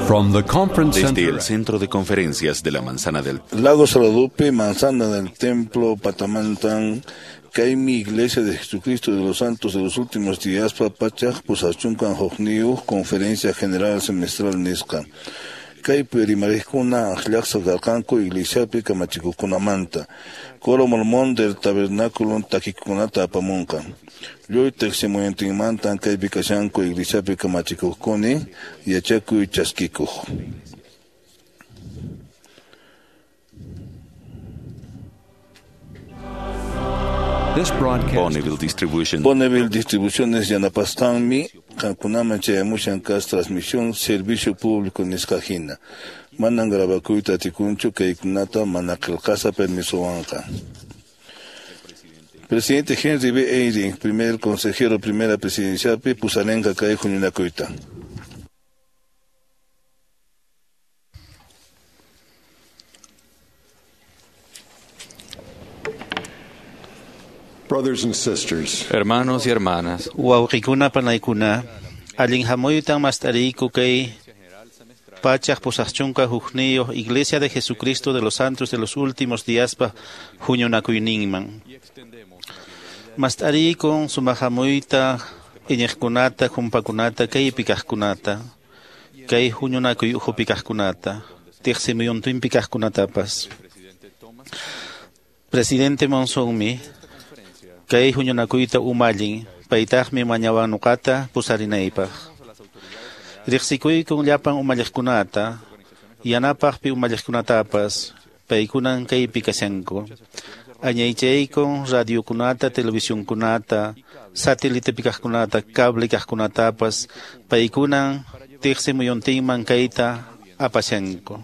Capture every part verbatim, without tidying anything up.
From the conference Desde center el centro de conferencias de la Manzana del Lago Saladupe, Manzana del Templo, Patamantán, Kaimi, Iglesia de Jesucristo de los Santos de los Últimos Días, Papachaj, Pusachuncan, Jojniu, Conferencia General Semestral Nisca. Kay Perimarejuna, Ajlaxa Galcanco, Iglesia Pica Machicucunamanta, Coro Mormón del Tabernáculo Taquiconata Apamunca. Yo Teximoyantimantan, Kay Picachanco, Iglesia Pica Machicucuni, y Achacu y Chasquico. This broadcast Bonneville Distribution. Bonneville Distribuciones Yanapastami, Cankunama Chayamushankas Transmisión, Servicio Público Niscajina. Manan Grabacuita Ticuncho, Kaikunata, Manacalcasa Permisoanca. Presidente Henry B. Eyring, primer consejero, primera presidencial, Pusalenca Kai Junyunacuita. Brothers and sisters, Hermanos y hermanas, Wawqikuna panaykuna, allinhamuytan mastariku kay pachaq pusaqchunqa hukniyuq Iglesia de Jesucristo de los Santos de los Últimos Días pa huñunakuyninman. Mastarikun sumaqhamuyta iñiqkunata, humpakunata, kay pikaqkunata, kay huñunakuy upikaqkunata, tiqsimuyuntin pikaqkunatapas. Presidente Monzonmi, kay huñunakuyta umallin, paytaqmi mañawan nuqata pusarinaypaq. Riqsikuykun llapan umalliqkunata, yanapaqpi umalliqkunatapas, paykunan kaypi kashanku. Añaychaykun radiokunata, televisiónkunata, satélite pikaqkunata, cable kaqkunatapas, paykunan tiqsimuyuntinman kayta apashanku.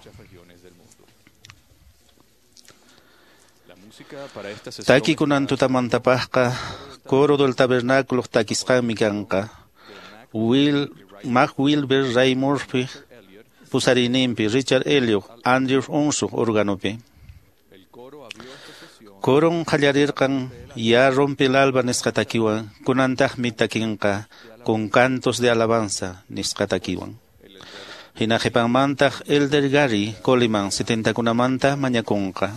Takikunan tutamantapaqqa Coro del Tabernáculo takisqanmi kanqa. Will Mac Wilber Ray Murphy pusarinimpi Richard Elliot Andrew Onsu organopi. Coron qallarirqan ya rompe el alba nisqatakiwan kunantaqmi takinqa con cantos de alabanza nisqatakiwan. Hinaqipanmantaq Elder Gary Coleman setenta kunamanta mañakunqa.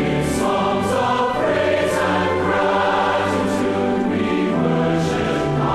Songs of praise and gratitude we worship God.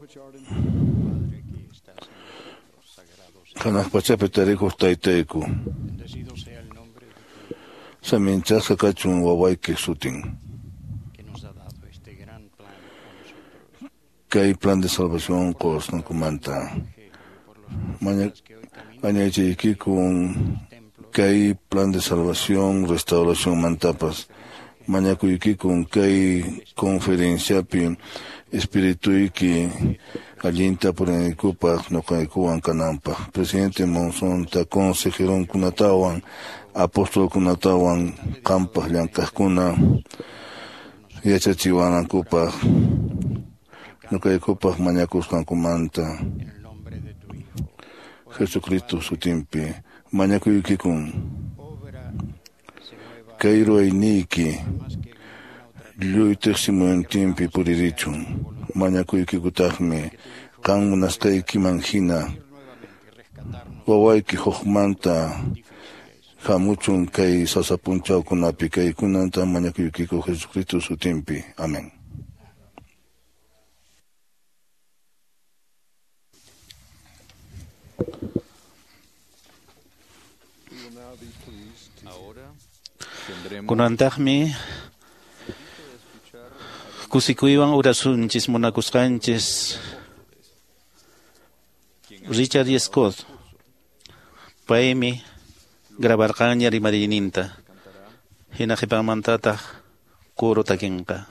Kanak pachapi tarikuq taytayku. Saminchasqa kachun wawayki sutin. Kay plan de salvación qusqunkumanta. Mañachiykikun kay plan de salvación, restauración mantapas. Mañakuykikun kay conferenciapi espirituyki allinta purinikupak noqaykuwan kananpaq. Presidente Monzonta, consejeron kunatawan, apóstol kunatawan, qampaq llankaqkuna yachachiwanankupaq, noqaykupaq mañakusqankumanta. Jesucristo sutinpi mañakuykikun kay ruwayniyki lluy tiqsimuyantinpi puririchun. Mañakuykikutaqmi qan munasqaykiman hina wawayki hukmanta hamuchun kay sasapunchawkunapi kaykunanta mañakuykiku Jesucristo sutinpi. Amén. Kunantaqmi kusikuywan urasunchis munakusqanchis Richard Scott. Paymi grabarqaña rimariyninta. Hina qhipanmantataq kuro takinqa.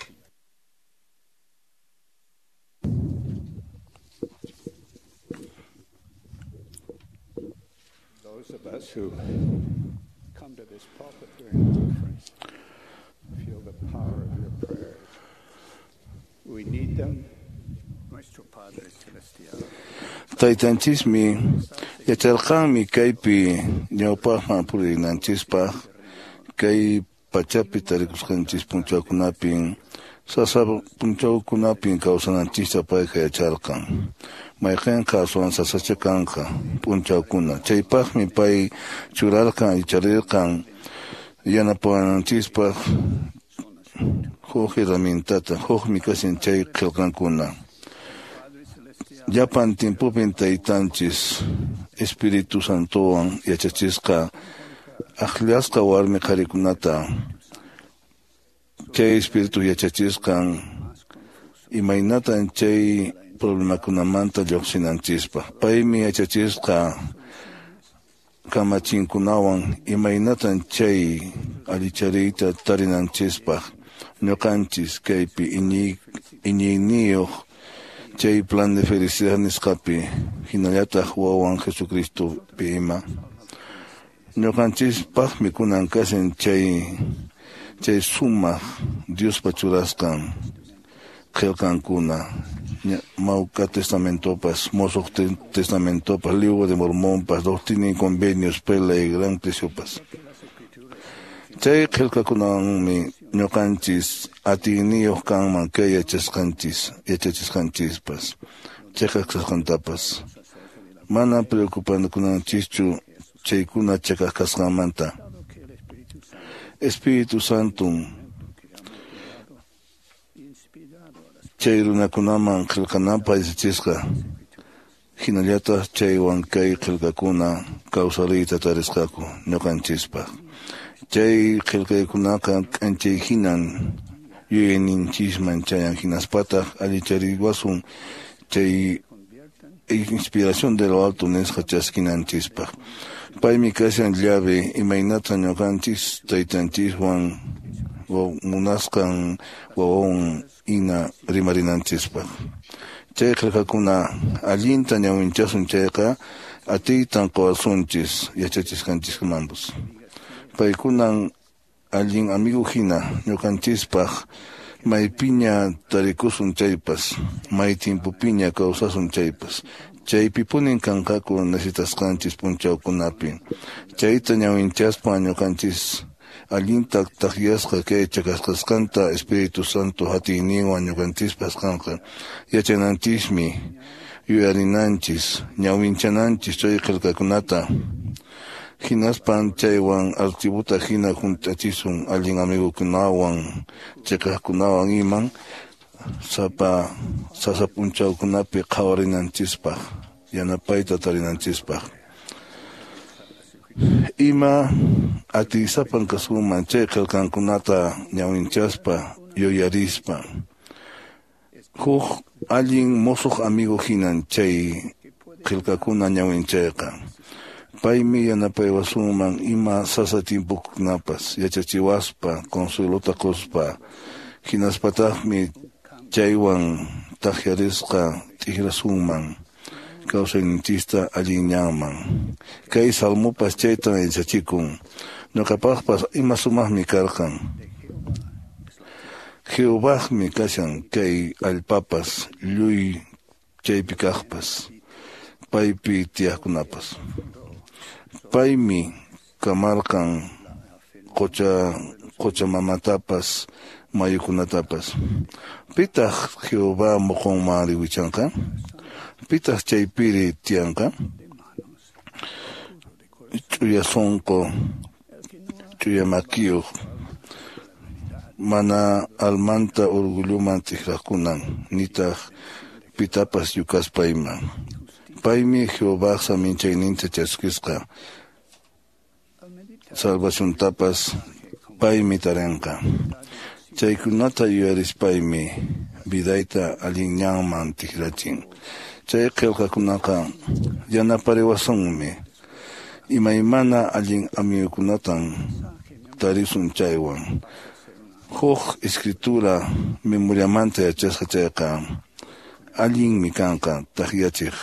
Those of us who come to this pulpit during the conference feel the power of your prayers. We need them, Nuestro Padre Celestial. Taytanchismi yacharqanmi kaypi ñawpaqman purinanchispaq kay pachapi tarikusqanchis punchawkunapin sasa punchawkunapin kawsananchista payqa yacharqan. Mayqinqa aswan sasacha kanqa punchawkuna. Chaypaqmi pay churarqan icharirqan yanapawananchispaq huk herramientata, hukmi kasin chay qillqankuna. Llapan tiempupin taytanchis Espíritu Santowan yachachisqa aqllasqa warmi qharikunata chay Espíritu yachachisqan imaynatan chay problemakunamanta lluqsinanchispaq. Paymi yachachisqa kamachinkunawan imaynatan chay alichariyta tarinanchispaq ñuqanchis kaypi iñiyniyuq chay plan de felicidad nisqapi hinallataq wawan Jesucristo pi ima ñuqanchispaqmi kunan kasin chay chay sumaq Diospa churasqan qillqankuna Mauca Testamentopas, Mozoq Testamentopas, Libro de Mormonpas, Doctrina y Convenios, Perla y Gran Presiopas. Chay qillqakunanmi ñuqanchis atiyniyuq kanman kay yachasqanchis, yachachisqanchispas, chakaqsasqantapas. Mana preocupankunanchischu chaykuna chakaqkasqanmanta. Espíritu Santo chay runakunaman qillqananpaq yachachisqa hinallataq chaywan kay qillqakuna kawsariyta tarisqaku ñuqanchispaq. Chay qillqaykunaqa k'anchay hinan yuyayninchisman chayan hinaspataq allichariwasun chay inspiración de lo alto nisqa chaskinanchispaq. Paymi kashan llave imaynata ñuqanchis taytanchiswan munasqan wawawan ina rimarinanchispaq. Chay qillqakuna allinta ñawinchasun chayqa atiytan qawasunchis yachachisqanchismanpus. Paykunan allin amigo hina ñuqanchispaq maypiña tarikusun chaypas, may timpupiña kawsasun chaypas. Chaypipunin kanqaku necesitasqanchis punchawkunapi. Chayta ñawinchaspa ñuqanchis allinta taqyasqa kay chakasqasqanta Espíritu Santo hatiyninwan ñuqanchispas kanqa yachananchishmi yuyarinanchis ñawinchananchis chay qillqakunata hinaspan chaywan archibuta hina juntachisun allin amigukunawan chakaqkunawan iman sapa sasapunchawkunapi qhawarinanchispaq yanapayta tarinanchispaq ima atisapan kasuman chay qillqankunata ñawinchaspa yuyarispa huk allin musuq amigo hinan chay qillqakuna ñawinchayqa paymi yanapaywasunman ima sasa tiempokunapas yachachiwaspa consuelota quspa hinaspataqmi chaywan taqyarisqa tikrasunman kawsayninchista allinñanman kay salmupas chaytan yachachikun ñuqapaqpas ima sumaqmi karqan Jehovahmi kashan kay allpapas lluy chaypi kaqpas paypi tiyaqkunapas paymi kamarqan qucha quchamamatapas mayukunatapas pitaq Jehová muqunman riwichanqa pitaq chaypiri tiyanqa ch'uya sunqu ch'uya makiyuq mana almanta urgulluman tiqraqkunan nitaq pitapas yukaspayman paymi Jehová saminchayninta chaskisqa salvaciontapas paymi tarinqa chaykunata yuyarispaymi vidayta allinñanman tikrachin chay qillqakunaqa yanapariwasunmi imaymana allin amigukunatan tarisun chaywan huk escritura memoriamanta yachasqa chayqa allinmi kanqa taqyachiq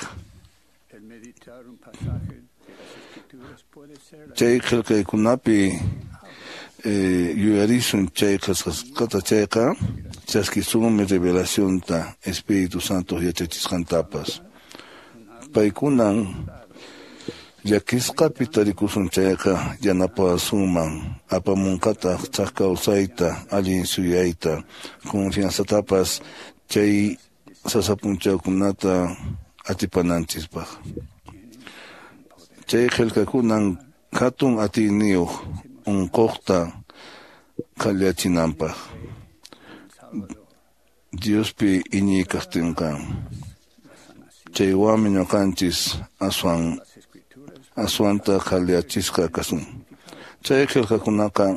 chay qillqaykunapi eh, yuyarisun chay qasqata chayqa chaskisunmi revelacionta Espíritu Santo yachachisqantapas paykunan llakisqapi tarikusun chayqa yanapasunman apamunqataq chaqkawsayta allin suyayta confianzatapas chay sasapunchawkunata atipananchispaq chay qillqakunan hatun atiniyuq unquqta qhallachinanpaq Diospi iñiy kaqtinqa chaywami ñuqanchis aswan aswanta qhallachisqa kasun chay qillqakunaqa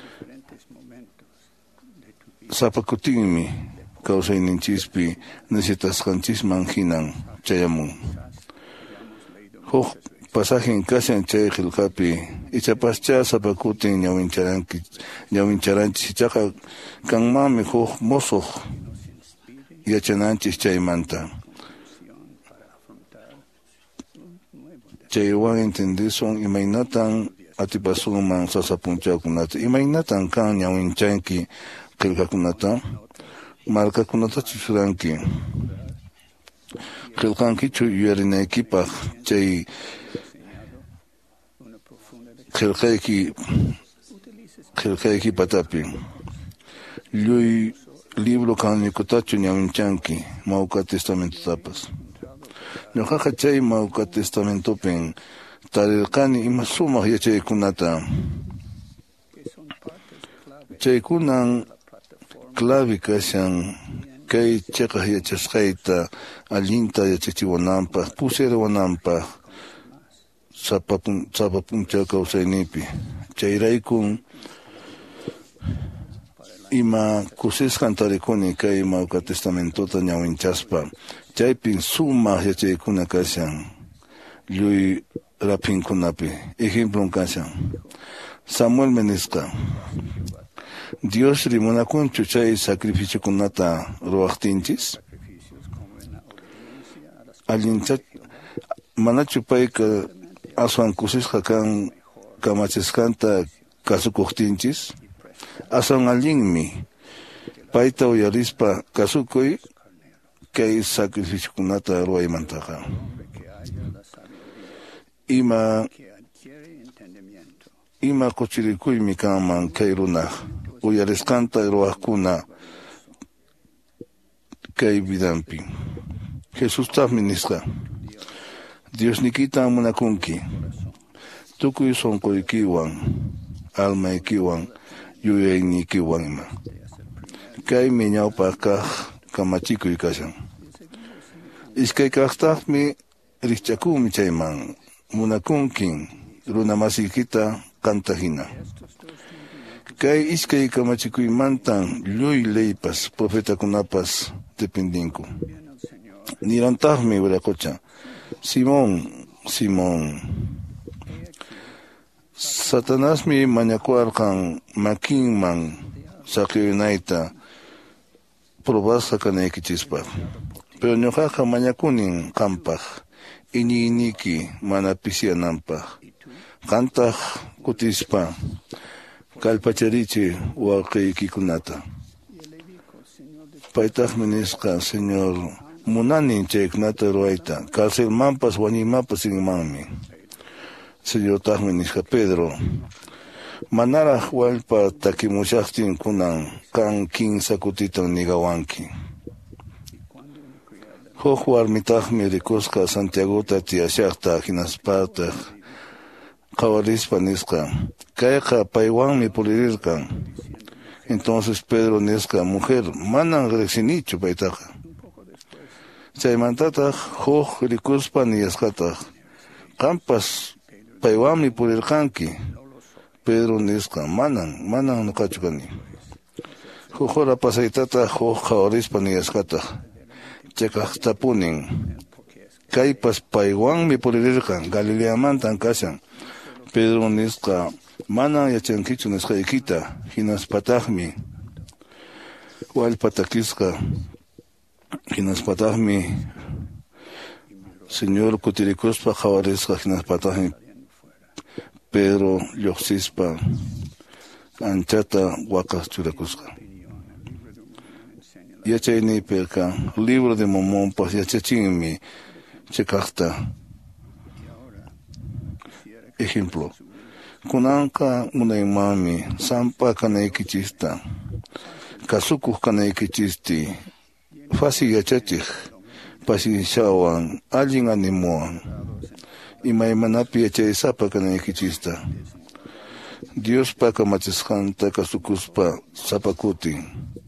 sapakutinmi kawsayninchispi necesitasqanchisman hinan chayamun huk pasajen kashan chay qillqapi ichapascha sapakutin ñawincharanki ñawincharanchis ichaqa kanmanmi huk musuq yachananchis chaymanta chaywan entendisun imaynatan atipasunman sasapunchawkunata imaynatan kan ñawinchanki qillqakunata markakunata chusuranki qillqankichu yuyarinaykipaq chay qillqayki qillqayki patapi lluy libro kanikutachu ñawinchanki mawka testamentutapas ñuqaqa chay mawka testamentupin tarirqani ima sumaq yachaykunata chaykunan clave kashan kay chayqa yachasqayta allinta yachachiwananpaq pusiriwananpaq sapapun sapapuncha kawsaynipi chayraykun ima kusisqan tarikuni kay mawka testamentota ñawinchaspa chaypin sumaq yachaykuna kashan lluy rapinkunapi ejemplon kashan Samuel menisqa Dios rimunakunchu chay sacrificiokunata ruwaqtinchis allincha manachu payqa aswan kusisqa kan kamachisqanta kasukuqtinchis aswan allinmi payta uyarispa kasukuy kay sacrificiokunata ruwaymantaqa ima ima quchirikuymi kanman kay runaq uyarisqanta ruwaqkuna kay vidanpi Jesús taqmi nisqa Diosnikita munakunki tukuy sonquykiwan almaykiwan yuyaynikiwan ima kaymi ñawpaq kaq kamachikuy kashan. Iskay kaqtaqmi rikchakumi chayman munakunkin runamasikita kantahina. Kay iskay kamachikuymantan lluy leypas profetakunapas dependinku. Nirantaqmi wiraqucha, Simón, Simón, Satanasmi mañakuarqan makinman saqiyunayta probasqa kanaykichispaq. Pero ñuqaqa mañakunin qampaq, iñi iñiki mana pisyananpaq. Qantaq kutispa kallpacharichi waqaykikunata. Paytaqmi nisqa, Señor, munanin chaykunata ruayta, karcelmanpas wañiymanpas inmanmi. Señor taqmi nisqa Pedro, manaraq wallpa takimushaqtin kunan kan kinsa kutitan nigawanki. Huk warmitaqmi rikusqa Santiagota tiyashaqta hinaspataq qawarispa nisqa, kayqa paywanmi pulirirkan. Entonces Pedro nisqa, mujer, manan riqsinichu paytaqa. Chaymantataq huk rikuspa niyasqataq, qampas paywanmi pulirqanki. Pedro nisqa, manan, manan nuqachu kani. Huk hora pasaytataq huk qawarispa niyasqataq, chakaqtapunin, kaypas paywanmi pulirirqan, Galileamantan kashan. Pedro nisqa, manan yachankichu nisqaykita, hinaspataqmi wallpatakisqa, hinaspataqmi Señor kutirikuspa qawarisqa, hinaspataqmi Pedro lluqsispa anchata waqaq churakusqa. Yachayniypiqa libro de Mormonpas yachachinmi chakaqta. Ejemplo, kunanqa munaymami sampa kanaykichista, kasukuq kanaykichisti, fácil yachachiq, pasishawan, allin animuwan, imaymanapi yachaysapa kanaykichista. Dios pa kamachisqanta kasukuspa sapakutin.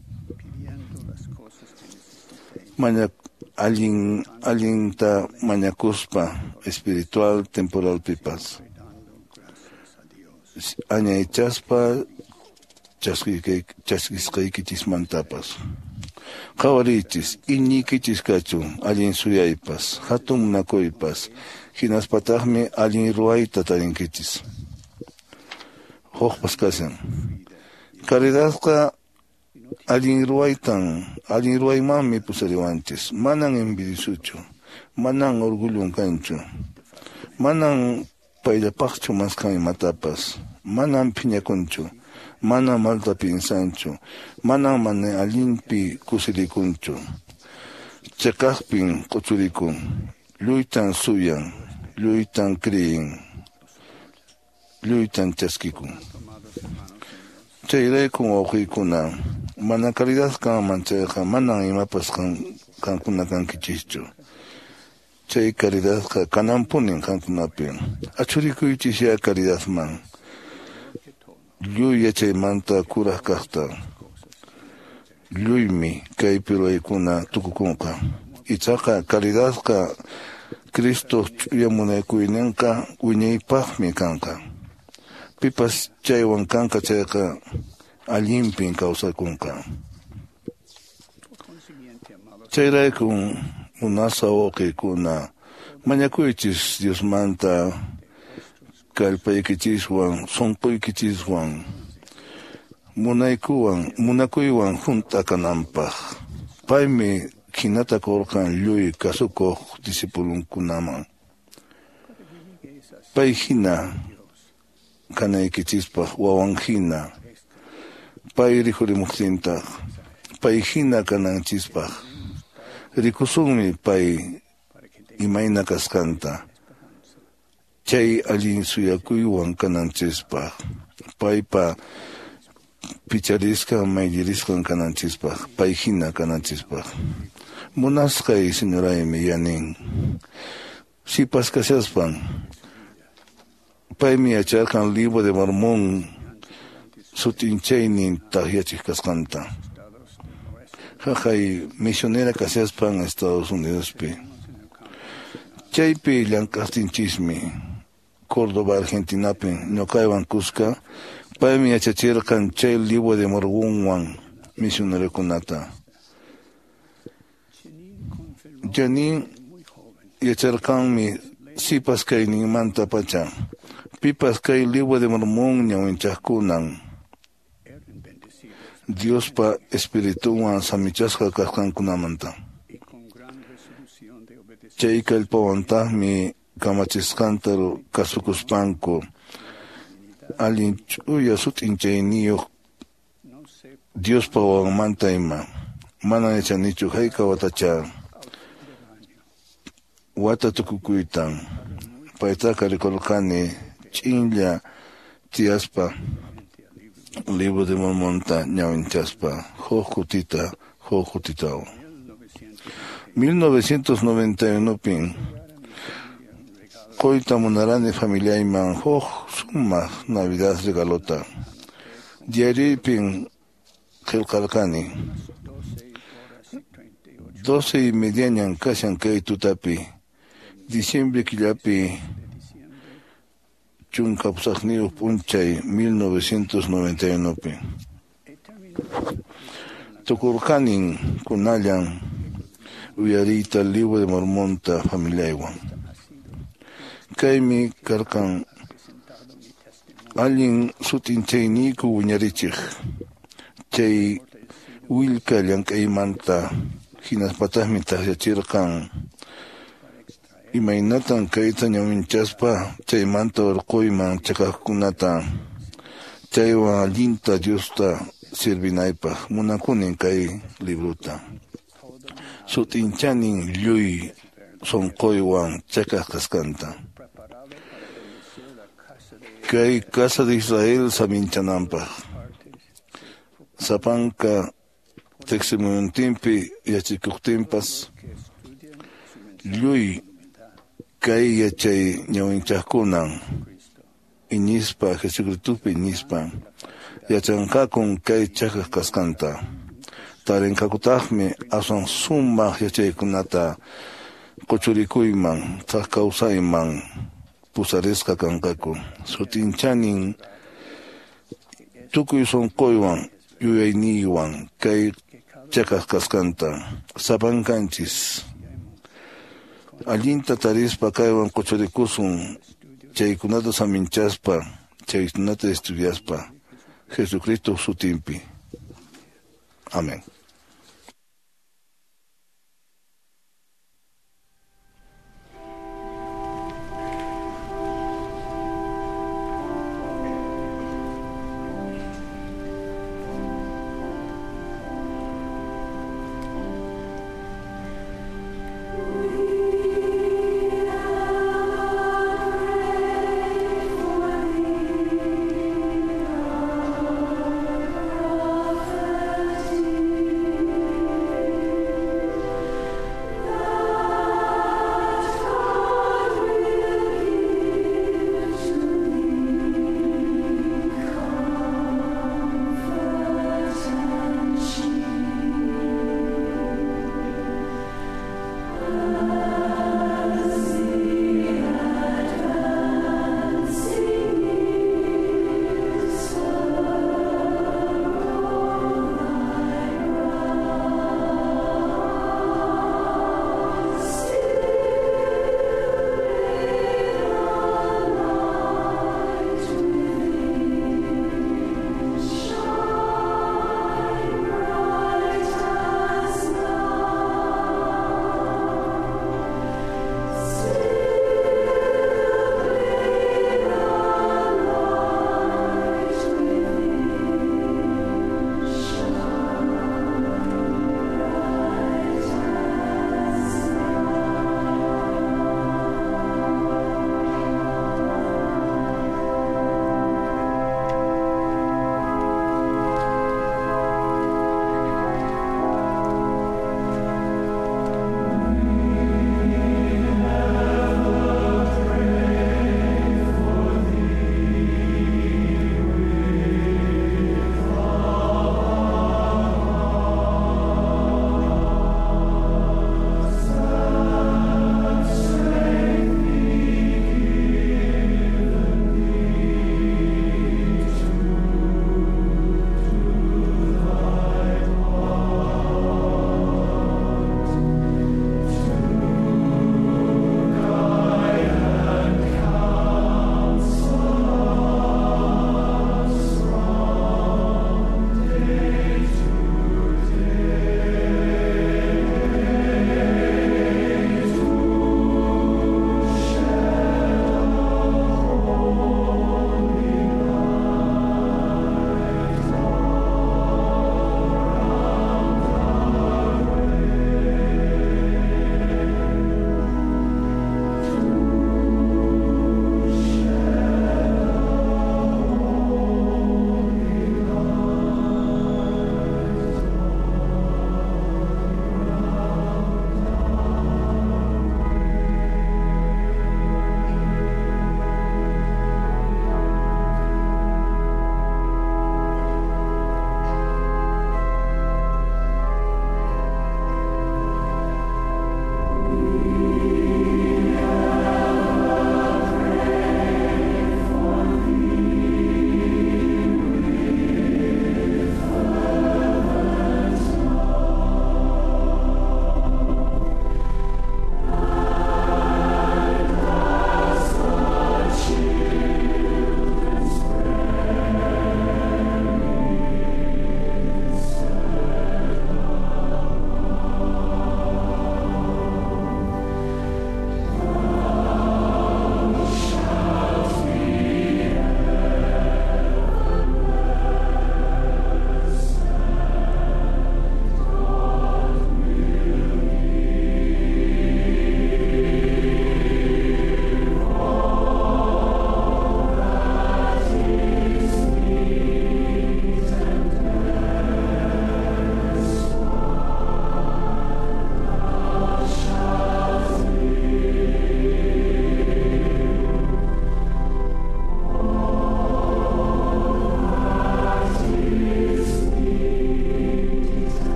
Mañak allin allinta mañakuspa espiritual temporal pipas. Añaychaspa chasquisqaykichis qawarichis iñikichis kachu allin suyaypas hatun munakuypas hinaspataqmi allin ruwayta tarinkichis huqpas kasan caridadqa allin ruwaytan allin ruwaymanmi pusariwanchis manan envidisuchu manan orgullun kanchu manan payllapaqchu maskan imatapas manan phiñakunchu mana malta pinsanchu manan mana allinpi kusirikunchu chakaqpin quchurikun lluytan suyan lluytan kriyin lluytan chaskikun chayraykun wawqiykuna mana caridad kanman chayqa manan imapas kan kankuna kankichischu chay caridadqa kananpunin kankunapi achurikuychis ya caridadman lluy yachaymanta kuraq kaqta lluymi kaypi ruwaykuna tukukunqa ichaqa caridadqa Cristo ch'uyamunaykuynenqa wiñaypaqmi kanqa pipas chaywan kanqa chayqa allinpin kawsakunqa chayraykun munasa wawqiykuna mañakuychis Diosmanta kallpaykichiswan sunquykichiswan munaykuwan munakuywan junta kananpaq paymi hinata kurqan lluy kasukuq disipulunkunaman pay hina kanaykichispaq wawan hina pay rikurimuqtintaq pay hina kananchispaq rikusunmi pay imayna kasqanta chay allin suyakuywan kananchispaq paypa picharisqa maydirisqan kananchispaq pay hina kananchispaq munasqay señoraymi yanin sipas kashaspan paymi yacharqan libro de Mormón sutinchaynin tahyachik kasqanta jajay misionera kasiyaspan Estados Unidos pi. Chaypi llank'aqtinchismi Córdoba, Argentina pi ñuqaywan Cusca paymi yachachirqan chay Liwa de Morgunwan misionerokunata. Janin yacharqanmi sipas kayninmanta pacha pipas kay Liwa de Mormón ñawinchaqkunan Diospa espirituwan samichasqa kasqankunamanta. Chay kallpawantaqmi kamachisqanta kasukuspanku allin ch'uya sut'inchayniyuq Diospa wawanmanta ima mana yachanichu hayka watacha wata tukukuytan paytaqa rikurqani ch'inlla tiyaspa Libro de Mormonta ñawinchaspa huk kutita huk kutitaw mil novecientos noventa y uno pin qoyta munarani familiayman huk sumaq Navidad regalota diariypin qillqarqani doce y mediañan kashan kay tutapi diciembre killapi chunka pusaqniyuq p'unchay mil novecientos noventa y uno pi tukurqanin kunallan uyariyta Libro de Mormonta familiaywan kaymi karqan allin sutinchayniyku wiñarichiq chay willka llank'aymanta hinaspataqmi tasyachirqan imaynatan kayta ñawinchaspa chaymanta urquyman chakaqkunata chaywan allinta Diosta sirvinaypaq munakunin kay libruta sutinchanin lluy sonquywan chakaq kasqanta kay Casa de Israel saminchananpaq sapanka teqsimuyuntinpi yachikuqtinpas lluy kay yachay ñawinchaqkunan iñispa Jesucristupi iñispa yachanqakun kay chakaq kasqanta tarinkakutaqmi aswan sumaq yachaykunata quchurikuyman taq kawsayman pusarisqa kanqaku sutinchanin tukuy sonquywan yuyayniywan kay chakaq kasqanta sapankanchis allinta tarispa kaywan quchurikusun chaykunata saminchaspa chaykunata estudiaspa Jesucristo sutinpi. Amén. Thank you.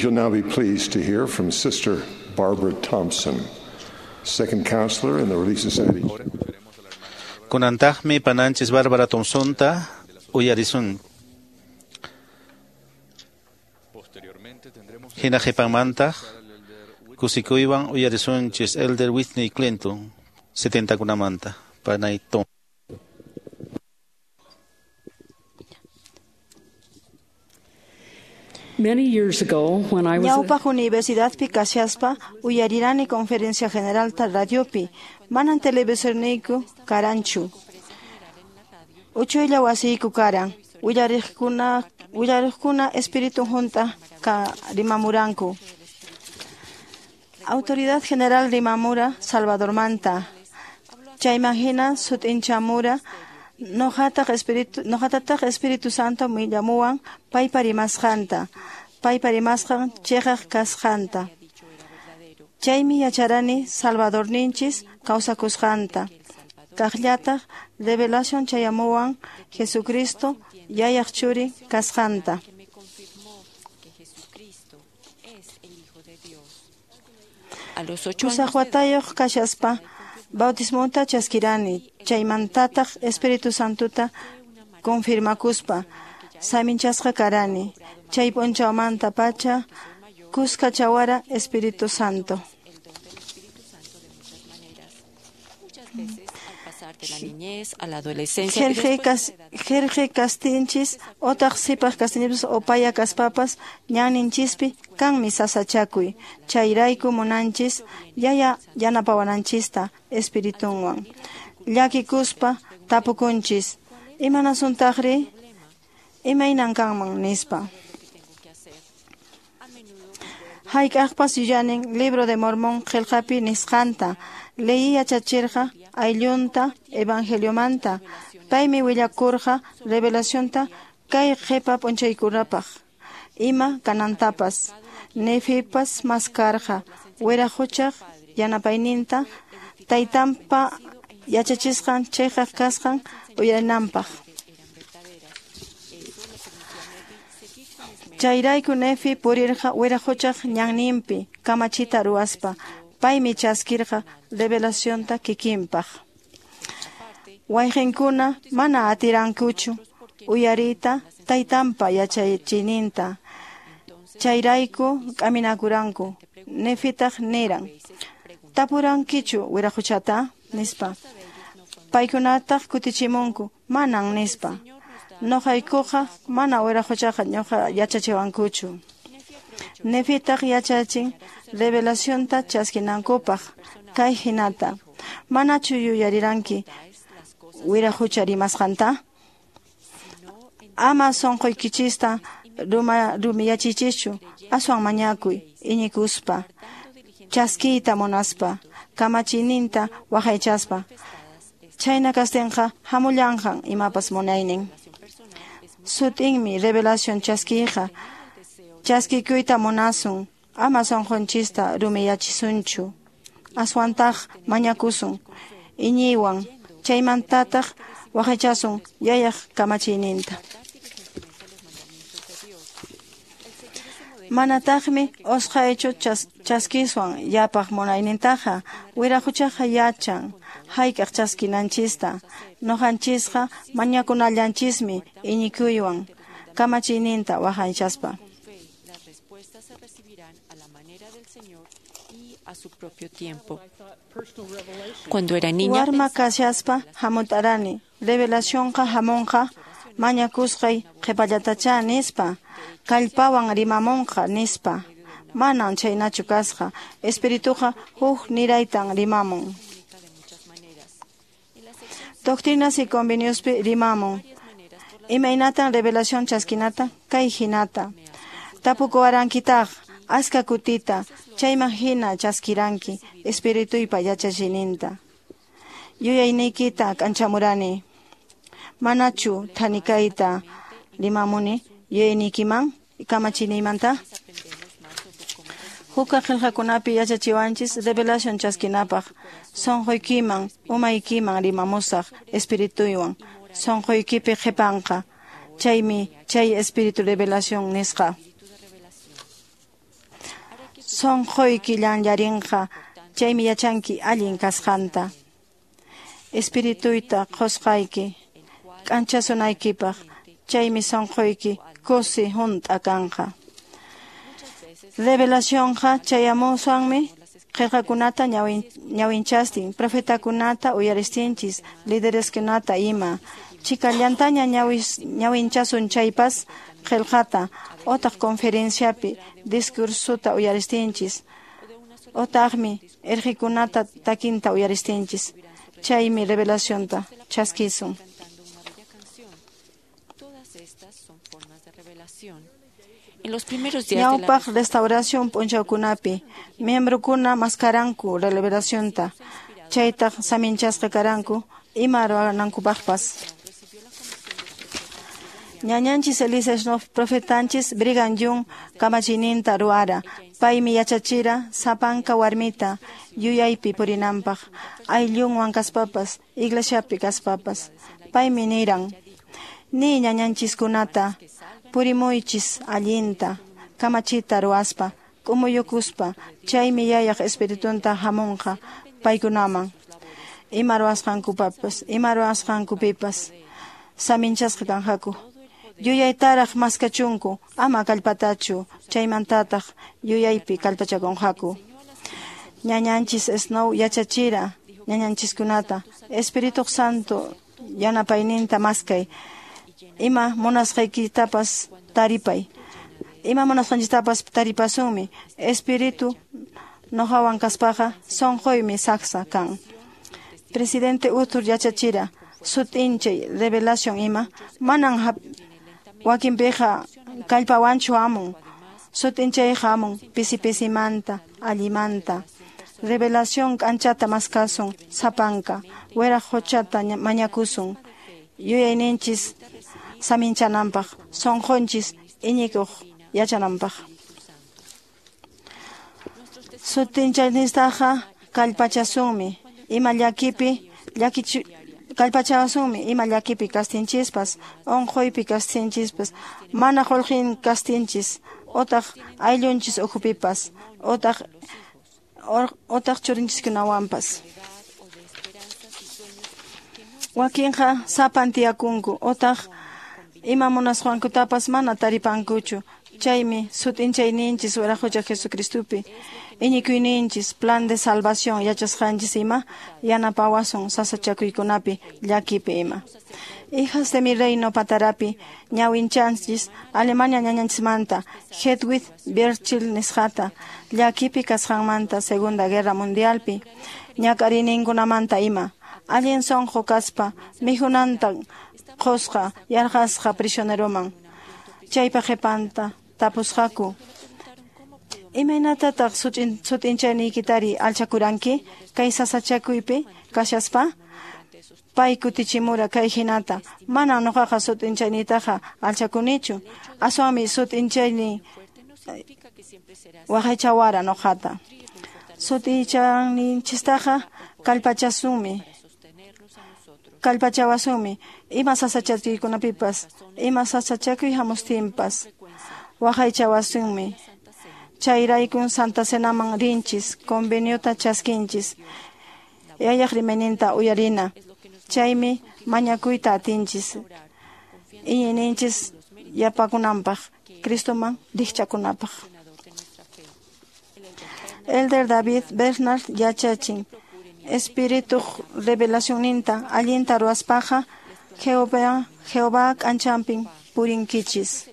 You'll now be pleased to hear from Sister Barbara Thompson, second counselor in the Relief Society. Kunantahmi pananchis Bárbara Thompsonta uyarisun. Hinajepanmantah kusikuiwan uyarisunchis Elder Whitney Clinton setenta kunamanta panaiton. Many years ago, when I was Ñawpaq Universidadpi kashaspa uyarirani conferencia general ta radiopi manan televisorniku karanchu. Uchuylla wasiyku karan. Willariqkuna willariqkuna espíritu junta ka rimamuranku. Autoridad General rimamura Salvador Manta. Chaymahina sutinchamura Nohataq espíritu nohatataq Espíritu Santo millamuwan pay parimasqanta pay parimasqan chejaq kasqanta chaymi yacharani Salvador ninchis kawsakusqanta kaqllataq revelación chayamuwan Jesucristo yayaq churi kasqanta Chusaq watayuq kashaspa bautismonta chaskirani, chaymantataq Espíritu Santuta confirmakuspa, saminchasqa karani, chay punchawmanta pacha, kuska chawara Espíritu Santo. Jerje kastinchis, otaq sipaq kastinchis opaya kaspapas, ñanincispi, kanmi sasachakuy, chayrayku munanchis, yaya yanapawananchista, espiritunwan. Llakikuspa, tapukunchis, imanasuntaqri, imaynan kanman nispa. Hayk'aqpas yuyanin Libro de Mormón qillqapi nisqanta, leí yachachirqa ayllunta evangeliomanta, paymi willakurqa revelacionta kay qhipa p'unchaykunapaq, ima kanantapas, nefipas maskarqa, wiraquchaq yanapayninta, taytanpa yachachisqan chayqa kasqan uyarinanpaq. Chayrayku nefi purirqa wiraquchaq ñanninpi, kamachita ruaspa, paymi chaskirqa revelacionta kikinpaq. Wayqinkuna mana atirankuchu, uyarita taytanpa yachaychininta. Chayrayku k'aminakuranku, nefitaq niran. Tapurankichu wiraquchata, nispa. Paykunataq kutichimunku, manan nispa. Noqaykuqa mana wiraquchaqa ñuqa yachachiwankuchu. Nefitaq yachachin revelacionta chaskinankupaq, kay hinata. Manachu yuyariranki wiraqucha rimasqanta? Ama sonquykichista ruma rumiyachichischu, aswan mañakuy, iñikuspa, chaskiyta munaspa, kamachininta waqaychaspa. Chayna kastinqa hamullanqan imapas munaynin. Sutinmi revelación chaskiyqa, chaskikuyta munasun, ama sonqunchista rumiyachisunchu. Aswantaq mañakusun, iñiwan, chaymantataq waqaychasun yayaq kamachiyninta. Manataqmi usqaychu chas, chaskiswan yapaq munaynintaqa, wiraquchaqa yachan, hayk'aq chaskinanchista, noqanchisqa mañakunallanchismi iñikuywan, kamachiyninta waqaychaspa. A su propio tiempo. Cuando era niña, Warma kashaspa hamutarani, revelacionqa hamunqa, mañakusqay qhipallatacha nispa, kallpawan rimamunqa nispa, manan chaynachu kasqa, espirituqa huk niraytan rimamun. Doctrinas y conveniospi rimamun, imaynatan revelación chaskinata, kay hinata, tapukuarankitaq, aska kutita, chayman hina chaskiranki, espirituypa yachachininta. Yuyayniykita k'anchamurani. Manachu thanikayta rimamuni yuyaynikiman kamachinaymanta? Huka qillqakunapi yachachiwanchis revelación chaskinapaq, sonquykiman, umaykiman rimamusaq espirituywan, sonquykipi qhipanqa, chaymi chay espiritu revelación nisqa. sonqoyki llanllarinqa chaymi yachanki allin kasqanta. Espirituyta qusqayki k'anchasunaykipaq chaymi sonqoyki kusi hunt'a kanqa. Revelacionqa chayamuswanmi qillqakunata ñawinchastin, profetakunata uyaristinchis, lidereskunata ima. Chikallantaña ñawinchasun chaypas qillqata, otaq conferenciapi discursuta uyaristinchis, otaqmi erqikunata takinta uyaristinchis. Chaymi revelacionta chaskisun. En los primeros días de la ñawpaq restauración punchawkunapi miembrokuna mascaranku revelacionta. Chaytaq saminchasqa karanku ima ruwanankupaqpas. Ñañanchis Eliseo profetanchis Brigham Young kamachininta ruara. Paymi yachachira sapanka warmita yuyaypi purinanpaq. Ayllunwan kaspapas, iglesiapi kaspapas. Paymi niran, ni ñañanchiskunata purimuychis allinta, kamachita ruaspa, kumuyukuspa, chaymi yayaq espiritunta hamunqa paykunaman. Ima ruasqankupapas, ima ruasqankupipas, saminchasqa kanjaku. Yuyaytaraq maskachunku, ama kallpatachu, chaymantataq yuyaypi kallpachakunjaku. Ñañanchis Snow yachachira, ñañanchiskunata, Espiritu Santo yanapayninta maskay, ima munasqaykitapas taripay, ima munasqanchiktapas taripasunmi, Espiritu nohawan kaspaqa sonqoymi saksa kan. Presidente Utur yachachira, sutinchay revelación ima, manan wakinpiqa kallpawanchu amun, sutinchayqa amun pisi pisimanta, allimanta. Revelación k'anchata maskasun, sapanka, wera hochata mañakusun, yuyayninchis saminchananpaq, sonqonchis iñikuq yachananpaq. Sutinchaynistaqa kallpachasunmi, ima llakipi, llakichu, kallpachasunmi, ima llakipi kastinchispas, onqoypi kastinchispas, mana qulqin kastinchis, otaq ayllunchis ukupipas, otaq otaq churinchikunawanpas. Wakinqa sapan tiyakunku, otaq ima munasqankutapas mana taripankuchu. Chaymi sutinchayninchis warajucha Jesucristupi, iñikuyninchis plan de salvación yachasqanchis ima, yanapawasun sasachakuykunapi, llakipi ima. Hijas de mi reino patarapi, ñawinchanchis, Alemania ñañanchismanta, Hedwig Birchil nisqata, llakipi kasqanmanta Segunda Guerra Mundialpi, ñakarininkunamanta ima, allin sonqo kaspa, mijunanta qusqa, yarqasqa prisioneroman, chaypa qhipanta, tapusqaku. Imaynatataq sutinchayniykitari alchakuranki, kay sasachakuypi, kashaspa, pay kutichimura kay hinata, mana nuqaqa sutinchaynitaqa alchakunichu, aswami sutinchayni waqaychawara nuqata. Sutinchayninchistaqa kallpachasunmi, kallpachawasunmi, ima sasachakuykunapipas, ima sasachakuy hamustinpas, waqaychawasunmi. Chayraykun Santa Cenaman rinchis, conveniota chaskinchis, yayaq rimayninta uyarina, chaymi mañakuyta atinchis, iñininchis yapakunanpaq, Cristoman rikchakunapaq. Elder David Bernard yachachin, Espiritu revelacioninta allinta ruaspaqa, Jehová, Jehová k'anchampin purinkichis.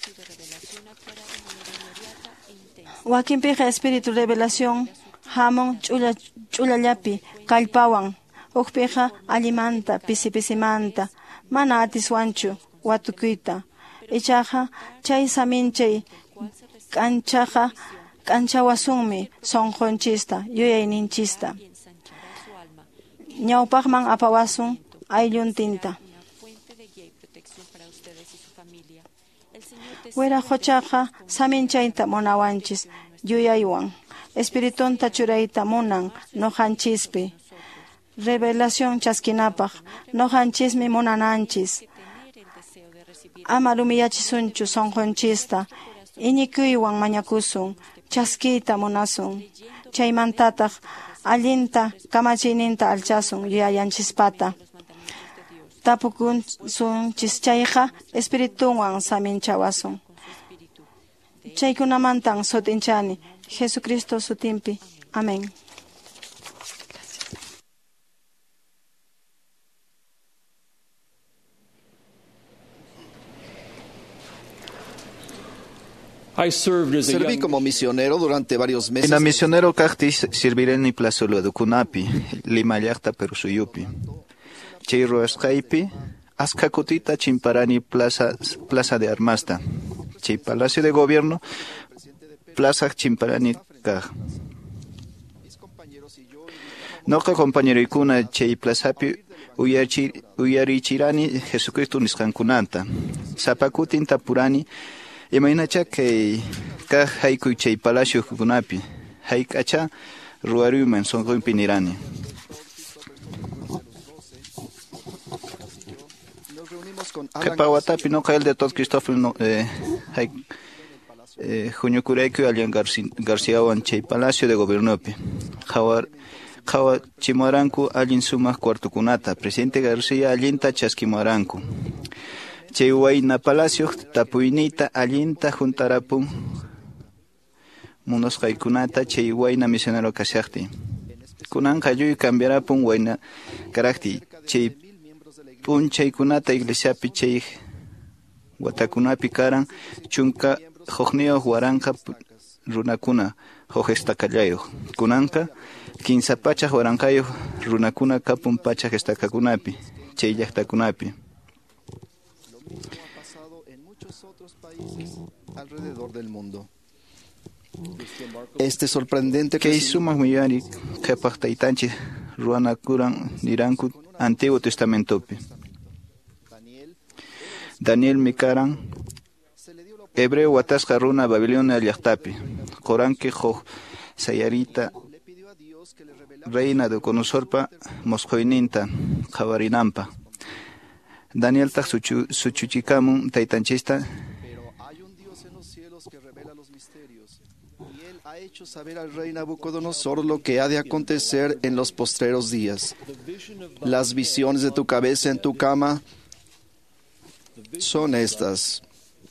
Wakinpiqa Espiritu revelación hamun ch'ulallapi kallpawan, ukpiqa allimanta, pisi-pisimanta, mana atiswanchu watukuyta. Ichaqa chay saminchay k'anchaqa k'anchawasunmi sonqonchista, yuyayninchista. Ñawpaqman apawasun aylluntinta. Wera hochaqa saminchayta munawanchis, yuyaywan, espiritunta churayta munan, nojanchispi. Revelación chaskinapaq, nojanchismi munananchis. Ama rumiyachisunchu sonqonchista, iñikuywan mañakusun, chaskita munasun. Chaymantataq allinta kamachiyninta alchasun yuyayanchispata. Tapukunsun chischayqa espiritunwan saminchawasun. Chaykunamantan sutinchani Jesucristo sutinpi. Amén. Serví como misionero durante varios meses. En la misionero kaqti serviré en Plaza Luadukunapi, Lima llaqta Perusuyupi. Chay ruwasqaypi asqa kutita chimparani plaza plaza de Armasta. Chay Palacio de Gobierno plaza chimparani kaq. Noqa compañeroykuna chay plazapi uyarichirani Jesucristo nisqankunanta. Sapakutin tapurani imaynacha kay kaq haykuy chay palacio kunapi hayk'acha ruwariyman sonquypi nirani. Qhipawatapi noqa el de todos Cristóbal hay huñukurayku Alian Garciawan chay palacio de gobiernopi qhawar qhawa chimuaranku allin sumaq cuartukunata presidente García allinta chaskimuaranku. Chay wayna palacio tapuynita allinta juntarapun munasqaykunata chay wayna misionero kashaqti. Kunanqa lluy cambiarapun wayna karakti chay punchaykunata iglesiapi chay watakunapi karan chunka huqniyuq waranqa runakuna huqistaqallayuq. Kunanqa quince pachaq waranqayuq runakuna kapun pachaq estaqakunapi chay llaqtakunapi. Ha pasado en muchos otros países alrededor del mundo. Este sorprendente que sumas millari qhipaq taytanchis ruanakuran niranku Antiguo Testamentopi. Daniel mikaran hebreo watasqa runa Babilonia llaqtapi qoranki huk sayarita reina de Conosorpa mosqoyninta qhawarinanpa. Daniel taq suchuchikamun taytanchista. Pero hay un Dios en los cielos que revela los misterios, y él ha hecho saber al rey Nabucodonosor lo que ha de acontecer en los postreros días. Las visiones de tu cabeza en tu cama son estas.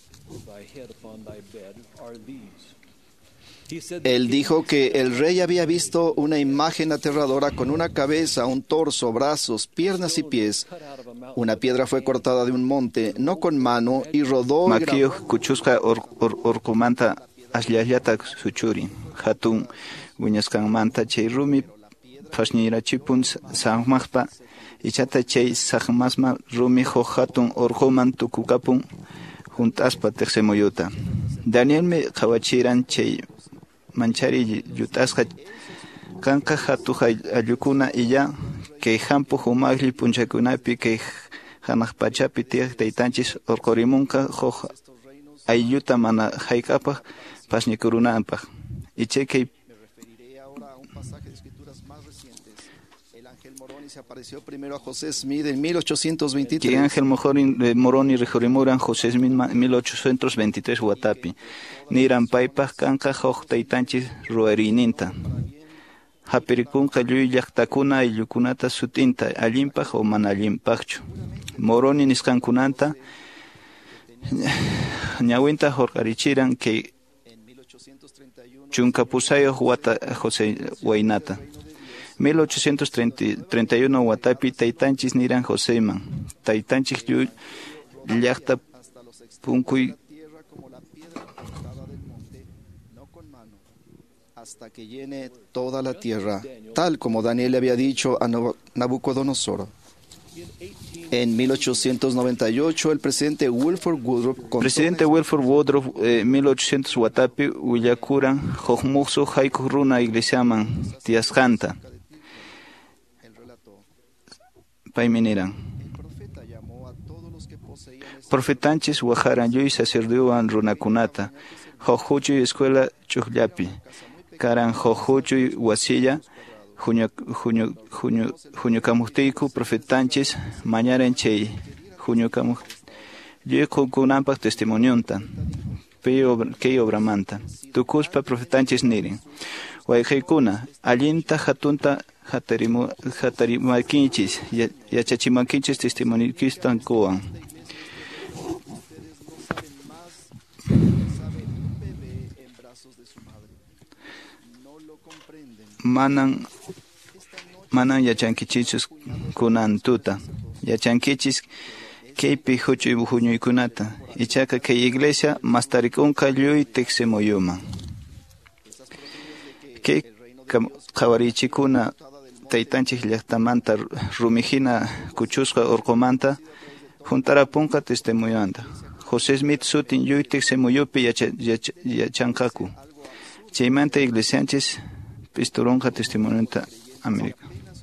Él dijo que el rey había visto una imagen aterradora con una cabeza, un torso, brazos, piernas y pies. Una piedra fue cortada de un monte, no con mano, y rodó. Makiyo kuchusqa urqumanta asllallata suchuri hatun wiñasqanmanta chay rumi phashnirachipun saqmaqpa ichata chay saqmasma rumi huk hatun urquman tukukapun juntaspa tiqsimuyuta. Danielmi qhawachiran chay manchari yutasqa kanqa hatuq allukuna illa kay hampu humaqli punchakunapi kay hanaq pachapi tiyaq taytanchis urqurimunqa huk aylluta mana hayk'apaq pasñikurunanpaq. Ichay kay se apareció primero a José Smith en mil ochocientos veintitrés. Que Ángel Moroni rejurimuran José Smith en mil ochocientos veintitrés Huatapi. Niran paypaq kanqa huk taytanchis ruwarininta. Hapirikunqa lluy llaqtakuna ayllukunata sutinta allinpaq o mana allinpaqchu. Moroni nisqankunanta ñawinta hurqarichiran kay chunka pusayuq wata José waynata. mil ochocientos treinta y uno Watapi taytanchis niran Joséman. Taytanchis lluy llaqta punkuy hasta que llene toda la tierra, tal como Daniel le había dicho a Nabucodonosor. En mil ochocientos noventa y ocho, el presidente Wilford Woodruff presidente Wilford Woodruff eh, mil ochocientos Watapi ullakuran hukmuqsu haykuq runa iglesiaman tiyasqanta. Paymi niran profetanchis wajaran lluy sacerdowan runakunata huk huchuy escuela chuqllapi karan huk huchuy wasilla huñukamuptiyku profetanchis mañaran chay huñukamuq lluy qunqunanpaq testimonionta kay obramanta. Tukuspa profetanchis nirin. Wayqaykuna, allinta hatunta hatarimakinchis, yachachimakinchis testimoniokistan kuwan. Manan manan yachankichis kunan tuta. Yachankichis kaypi huchuy huñuykunata. Ichaka kay iglesia mastarikunka lluy teksemoyuman. Kay qawarichikuna taytanchik llaqtamanta rumijina kuchusqa urqumanta juntarapunqa testemoyanta. José Smith sutin lluy teksemoyupi yachankaku. Chaymanta iglesianchis pisturunqa testimonionta América.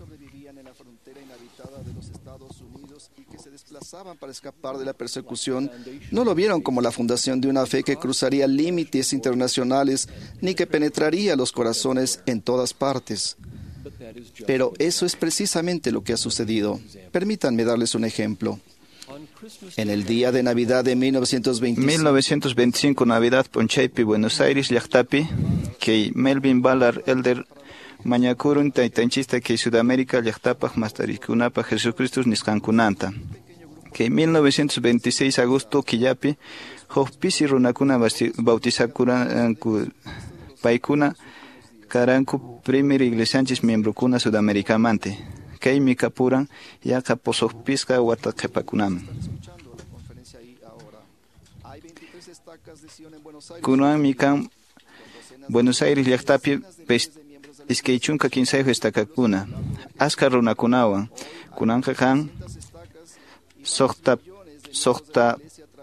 Para escapar de la persecución, no lo vieron como la fundación de una fe que cruzaría límites internacionales ni que penetraría los corazones en todas partes. Pero eso es precisamente lo que ha sucedido. Permítanme darles un ejemplo. En el día de Navidad de mil novecientos veinticinco, mil novecientos veinticinco Navidad Ponchaypi, Buenos Aires, llaqtapi, que Melvin Ballard Elder mañakurun taytanchista que Sudamérica llaqtapaq mastarikunapaq Jesucristo nisqankunanta. Que mil novecientos veintiséis agosto killapi hospisi runakuna bautizakuranku paykuna karanku primer iglesianchis miembrokuna Sudamerikamante. Kaymi kapuran yaqa posoqpisqa wata qhipakunaman. Kunanmi kan Buenos Aires llaqtapi iskaychunka quinsayuq estakakuna. Askar runakunawan kunanqa kan Sohta, sohta,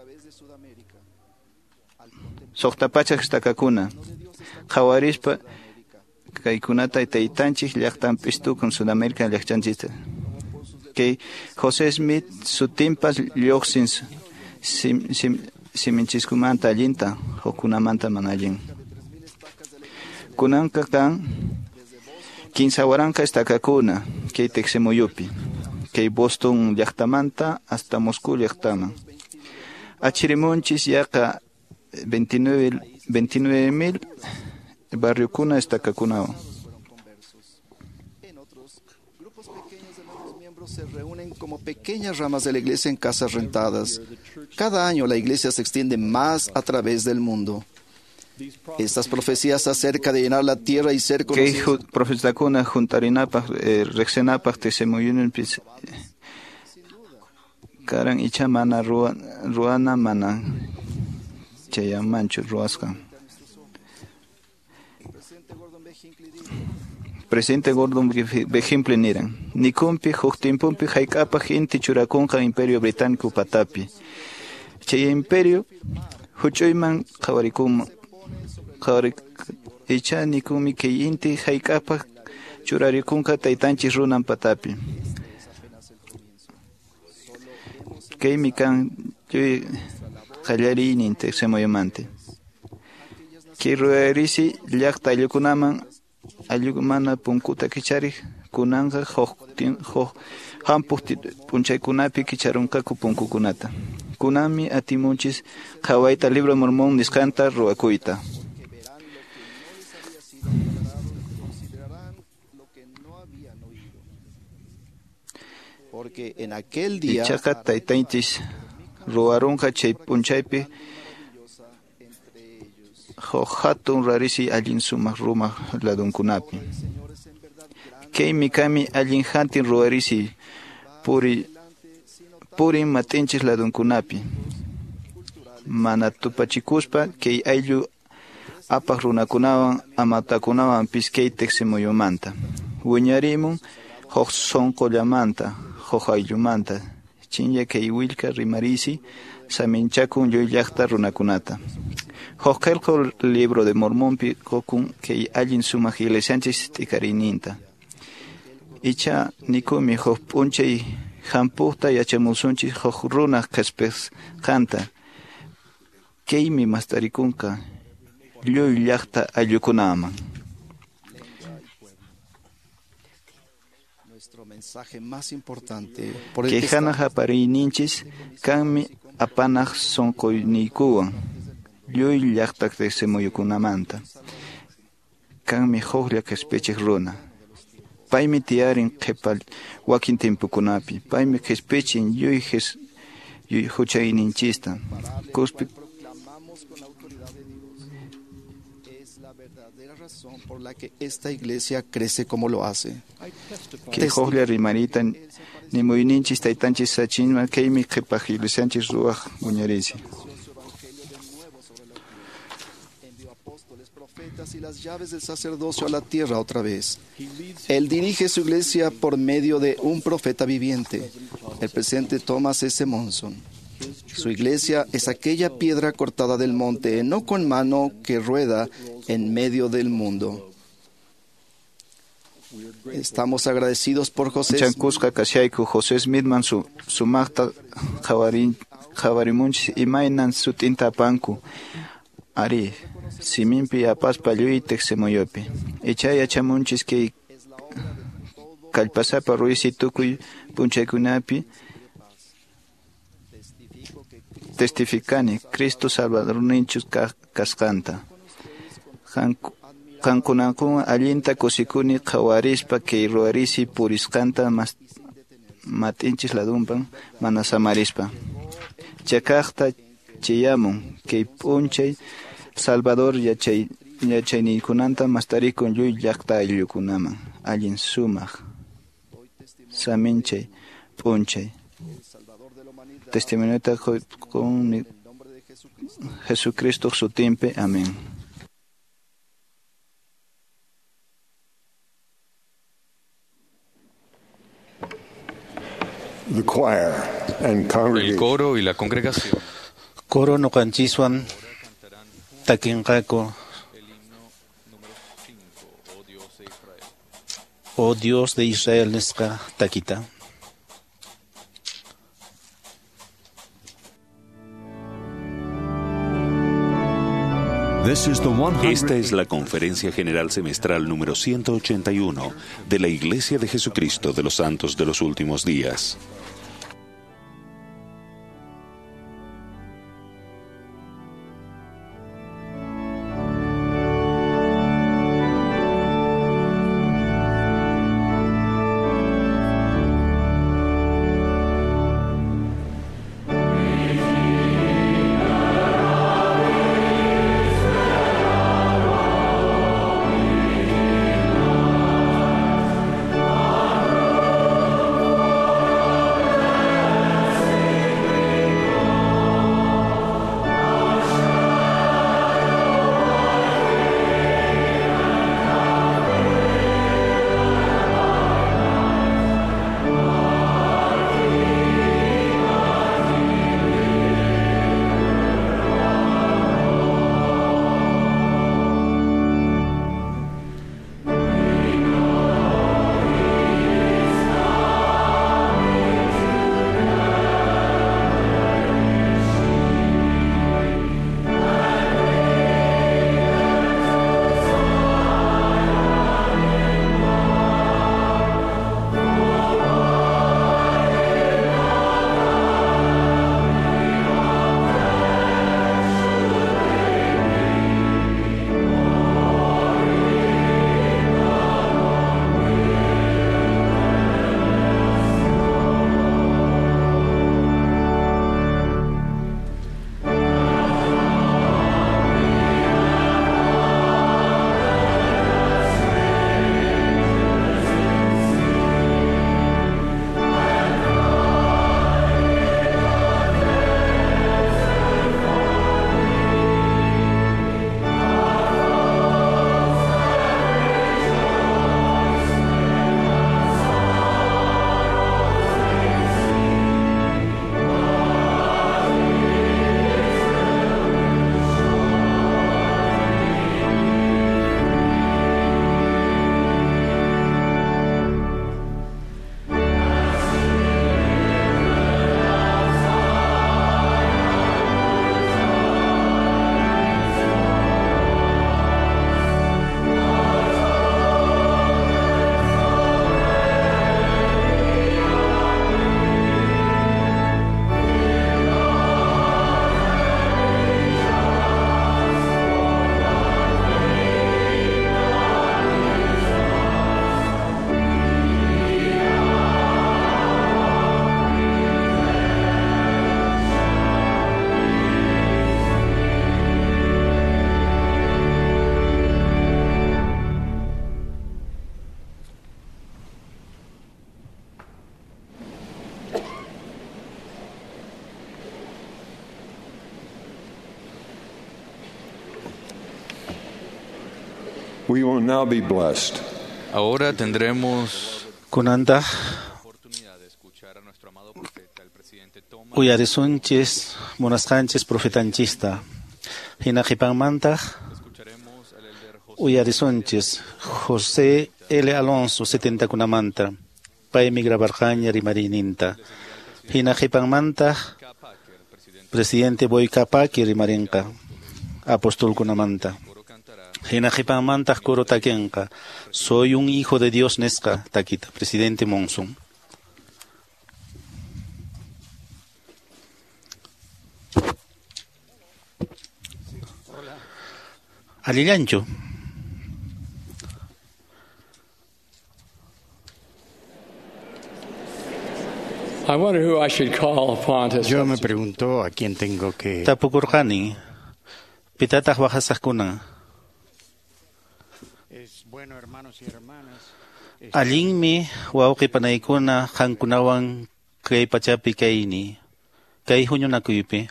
sohta pachak estakakuna. Jawarispa, kaykunata taytanchik llaqtan pistukun Sudamérica llaqchanchista. Que José Smith sutimpas lluqsin sim, sim, siminchiskumanta allinta, hukunamanta manallin. Kunanka kan, kinsawaranka estakakuna, que teksemoyupi. Que Boston llaqtamanta hasta Moscú llaqtaman. Achirimunchis yaqa veintinueve mil barriokuna estakakunawan. En otros, grupos pequeños de nuevos miembros se reúnen como pequeñas ramas de la iglesia en casas rentadas. Cada año la iglesia se extiende más a través del mundo. Estas profecías acerca de llenar la tierra y ser conocidos. Que profetakuna juntarinapaq rexenapaq tesemuyunpis karan icha mana ruana mana chayamanchu ruasqa. Presidente Gordon B. Hinckley niran. Nikumpi huktimpumpi hayk'apaq inti churakunqa Imperio Británico patapi. Chay imperio huch'uyman qhawarikun Icha nikumi que inti hayk'apaq churarikunqa taytanchis runan patapi. Kaymi kan lluy qallariynin teksemoyamante. Kay rurarisi llaqta ayllukunaman ayllu mana punkuta kichariq kunanqa huk hampuq p'unchaykunapi kicharunqaku punkukunata. Kunami atimunchis qhawayta Libro Mormón nisqanta ruwakuyta. Porque en aquel día Ichaqa taytanchis ruwarunqa chay p'unchaypi huk hatun rarisi allin sumaq rumaq ladunkunapi. Kaymi kami allin hantin ruwarisi puri purin matinchis ladunkunapi. Mana tupachikuspa kay ayllu apaq runakunawan amatakunawan piskay teksimuyumanta. Wiñarimun huk sonqollamanta, huk ayllumanta. Chinya kay willka rimarisi saminchakun lluy llaqta runakunata. Huk qillqu Libro de Mormonpi hukun kay allin sumaq iglesianchis tikariyninta. Icha nikumi huk p'unchay hampuqta yachamusunchis huk runaq qhispirqanta. Kaymi mastarikunqa lluy llaqta ayllukunaman. Nuestro mensaje más importante que hanaq apariyninchis kanmi apanaq sonqoyniykuwan lluy llaqtak de semuyukunamanta. Kanmi huklla kespechik runa. Paymi tiarin qhipal wakin timpukunapi. Paymi kespechin lluy jes lluy huchayninchista. Kuspi es la verdadera razón por la que esta iglesia crece como lo hace. Que huklla rimarita ni muyninchis taytanchis sachinma kaymi qhipajilisanchis ruwaq muñarisi. Y las llaves del sacerdocio a la tierra otra vez. Él dirige su iglesia por medio de un profeta viviente. El presidente Thomas S. Monson. Su iglesia es aquella piedra cortada del monte, no con mano, que rueda en medio del mundo. Estamos agradecidos por José. Chankusqa kashayku José Smithman su sumaqta qhawarimunchis imaynan sutinta apanku. Ari siminpi apaspa lluytek semoyopi. Ichay achamunchis que kallpasapa ruisi tukuy punchaykunapi testificani Cristo Salvadorninchus kasqanta. Qankunakun allinta kusikuni qhawarispa kay ruwarisi purisqanta mas matinchis ladumpan mana samarispa. Chakaqta chiyamun kay punchay Salvador yachay yachaynikunanta mastarikun lluy llaqta ayllukunaman allin sumaq saminchay punchay testimoniota con Jesucristo sutimpe. Amén. The choir and El congregation. coro y la congregación Coro noqanchiswan takinqaku. Oh Dios de Israel nisqa takita. Esta es la Conferencia General Semestral número ciento ochenta y uno de la Iglesia de Jesucristo de los Santos de los Últimos Días. We will now be blessed. Ahora tendremos kunanta uyarisunchis munasqanchis profetanchista hinaqipanmanta uyarisunchis José L. Alonso setenta kunamanta paymi grabarqaña rimarininta hinaqipanmanta presidente Boykapaki rimarinqa apostolkunamanta hinaqipanmanta kuro takenqa soy un hijo de Dios nesqa takita presidente Monson. Alillancho. I wonder who I should call upon to Yo me pregunto a quién tengo que Tapukurqani pitataq waqhasaqkuna Es bueno, hermanos y hermanas. allinmi wawqipanaykuna qankunawan kay pachapi kayni kay huñunakuypi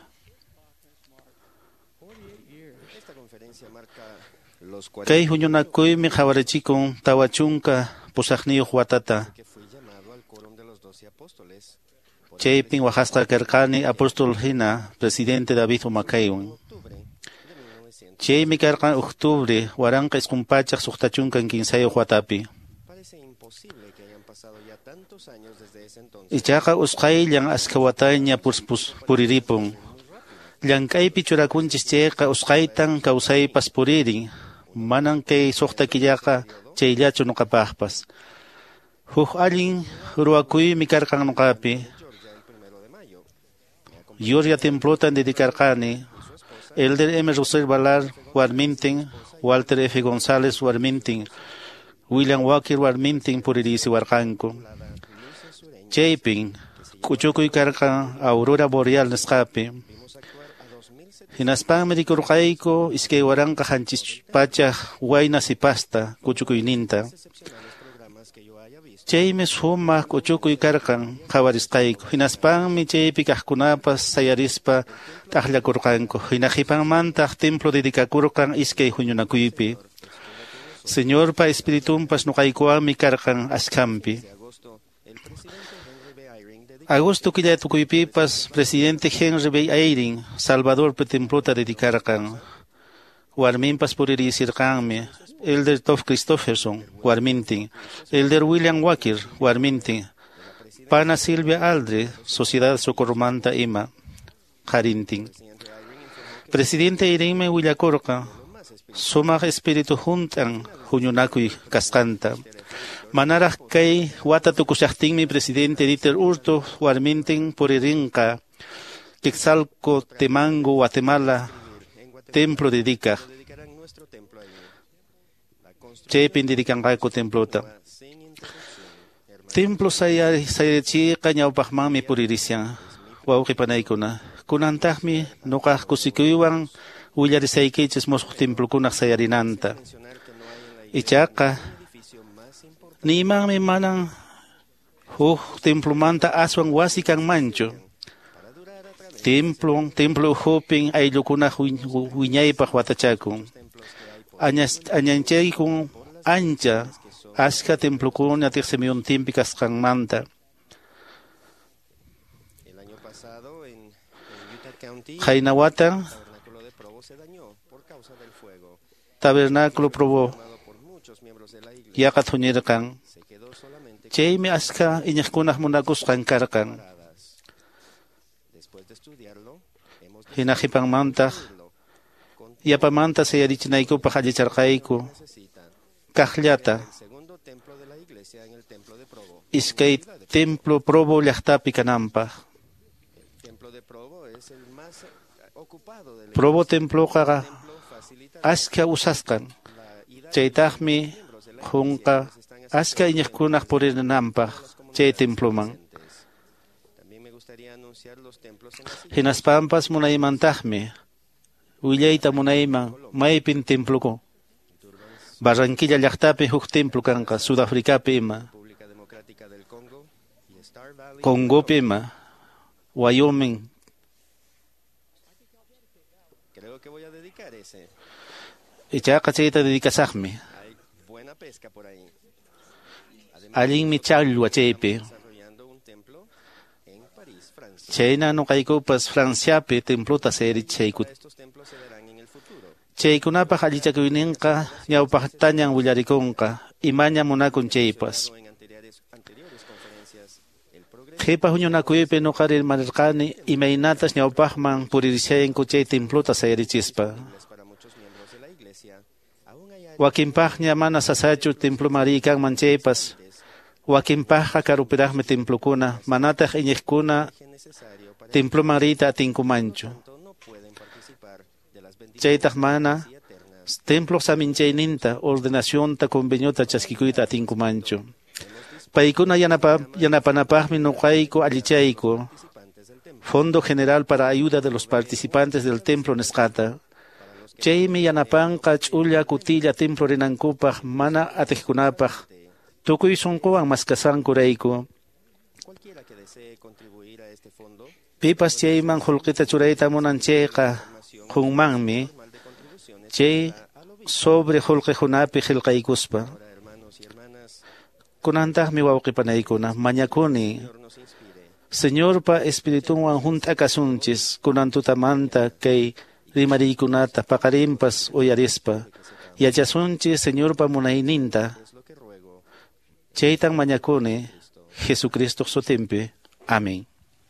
kay huñunakuymi qhawarachikun tawa chunka pusaqniyuq watata chaypin waqasqa karqani apóstol hina presidente David Umakaywan chaymi karqan octubre waranqa isqunpachaq suqtachunkan kinsayuq watapi ichaqa usqayllan askha wataña puriripun llank'aypi churakunchis chayqa usqaytan kawsaypas puririn manan kay suqta killaqa chayllachu nuqapaqpas huk allin ruwakuymi karqan nuqapi Yuria templotan dedicarqani Elder M. Rosel Valar warmintin Walter F. González warmintin William Walker warmintin puririsi warqanku chaypin kuchukuy karqa aurora boreal nisqapi hinaspanmi rikurqayku iskay waranqa hanchis pachaq wayna sipasta kuchukuyninta chaymi sumaq kuchukuy karqan qhawarisqayku hinaspanmi chaypi kaqkunapas sayarispa t'aqllakurqanku hinaqipanmantaq templo dedikakurqan iskay huñunakuypi Señorpa espiritumpas nuqaykuwanmi karqan askampi Agosto killatukuypipas presidente Henry B. Eyring Salvadorpi templota dedicarqan warminpas puririsirqanmi Elder Tov Christopherson warmintin Elder William Walker warmintin Pana Silvia Aldre Sociedad Socorromanta Ima qarintin presidente Eyringmi willakurqa sumaq espiritu juntan huñunakuy kasqanta manaraq kay wata tukushaqtinmi presidente Dieter Hurto warmintin puririnqa Quetzalco Temango Guatemala templo dedicaq chaypin dedicanqaku templota templo sayachiqa ñawpaqmanmi puririsyan wawqipanaykuna kunantaqmi nuqaq kusikuywan willarisaykichis mushuq templokunaq sayarinanta ichaqa nimanmi manan huk templomanta aswan wasi kanmanchu templo templo hupin ayllukunaq wiñaypaq watachakun añanchaykun ancha askha templokuna tiqsimuyuntinpi kasqanmanta qayna watan tabernáculo Provo yaqat huñirqan chaymi askha iñiqkunaq munakusqan karqan hinaqipanmantaq yapamanta sayarichinaykupas allicharqayku kaqllata iskay templo Provo llaqtapi kananpaq Provo temploqa askha usasqan chaytaqmi junqa askha iñiqkunaq purinanpaq chay temploman hinaspanpas munaymantaqmi willayta munayman maypin temploku Barranquilla llaqtapi huk templo kanqa Sudafricapi ima Congopi ima Wyoming ichaqa chayta dedicasaqmi allin mi chalwa chaypi. Chayna no kaykupas Franciapi templota serichaykut. Chaykunapaq allichakuyninqa ñawpaqtañan willarikunqa imaña munakun chaypas. Qhipa huñunakuypi nuqa rirmarirqani imaynatas ñawpaqman puririshaynku chay templota sayrichispa. Wakinpaqña mana sasachu templo mariykanman chaypas. Wakinpaqqa karupiraqmi templokuna manataq iñiqkuna templo marita atinkumanchu. Chaytaq mana templo saminchayninta ordenacionta conveniota chaskikuyta atinkumanchu. Paykuna yanapa, yanapanapaqmi nuqayku allichayku Fondo General para Ayuda de los Participantes del Templo nisqata. Chaymi yanapanqa ch'ulla kutilla templo rinankupaq mana atiqkunapaq tukuy sunquwan maskasankurayku. Pipas chayman hulqita churayta munan chayqa qunmanmi chay sobre hulqihunapi qillqaykuspa. Kunantaqmi wawqipanaykuna mañakuni Señorpa espiritunwan junt'akasunchis kunan tutamanta kay rimariykunata paqarimpas uyarispa yachasunchis Señorpa munayninta. Chaytan mañakuni Jesucristo sutimpi. Amén.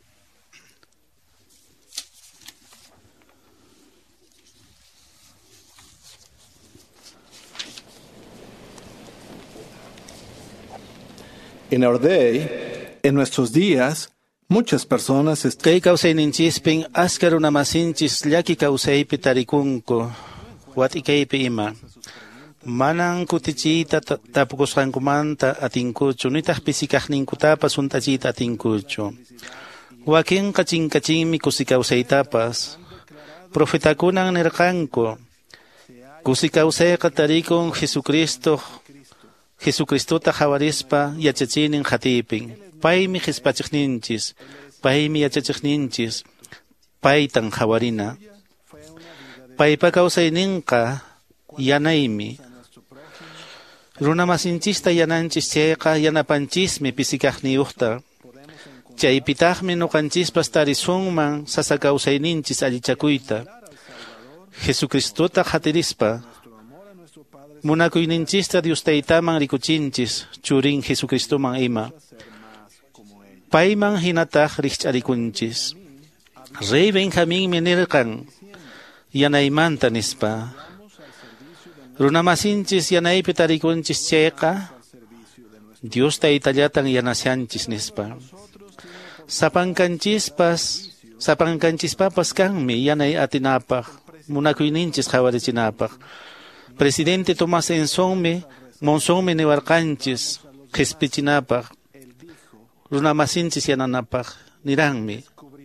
In our day, en nuestros días, muchas personas están... Kay kawsayninchispin askar unamasinchis llaki kawsaypi tarikunku watikaypi ima. Manan kutichita tapukusqankumanta atinkuchu nitaq pisikaqninkutapas suntachita atinkuchu. Wakinqa chinkachinmi kusikawsaytapas. Profetakunan nirqanku kusikawsayqa tarikun Jesucristo Jesucristota hawarispa yachachinin hatipin. Paymi qhispachiqninchis, paymi yachachiqninchis, paytan hawarina. Paypa kawsayninqa yanaymi. Runamasinchista yananchis chayqa yanapanchismi pisikaqniyuqta. Chaypitaqmi nuqanchispas tarisunman sasa kawsayninchis allichakuyta. Jesucristota hatirispa munakuyninchista Dios taytaman rikuchinchis churin Jesucristoman ima. Payman hinataq riqch'arikunchis. Rey Benjamín nirqan yanaymanta nispa. Runamasinchis yanaypi tarikunchis chayqa Dios taytallatan yanasyanchis nispa. Sapankanchispas sapankanchispapas kanmi yanay atinapaq munakuyninchis hawarichinapaq. Presidente Tomás Ensonme, Monsonme niwarqanchis, qhispichinapaq, runamasinchis yananapaq, niranmi.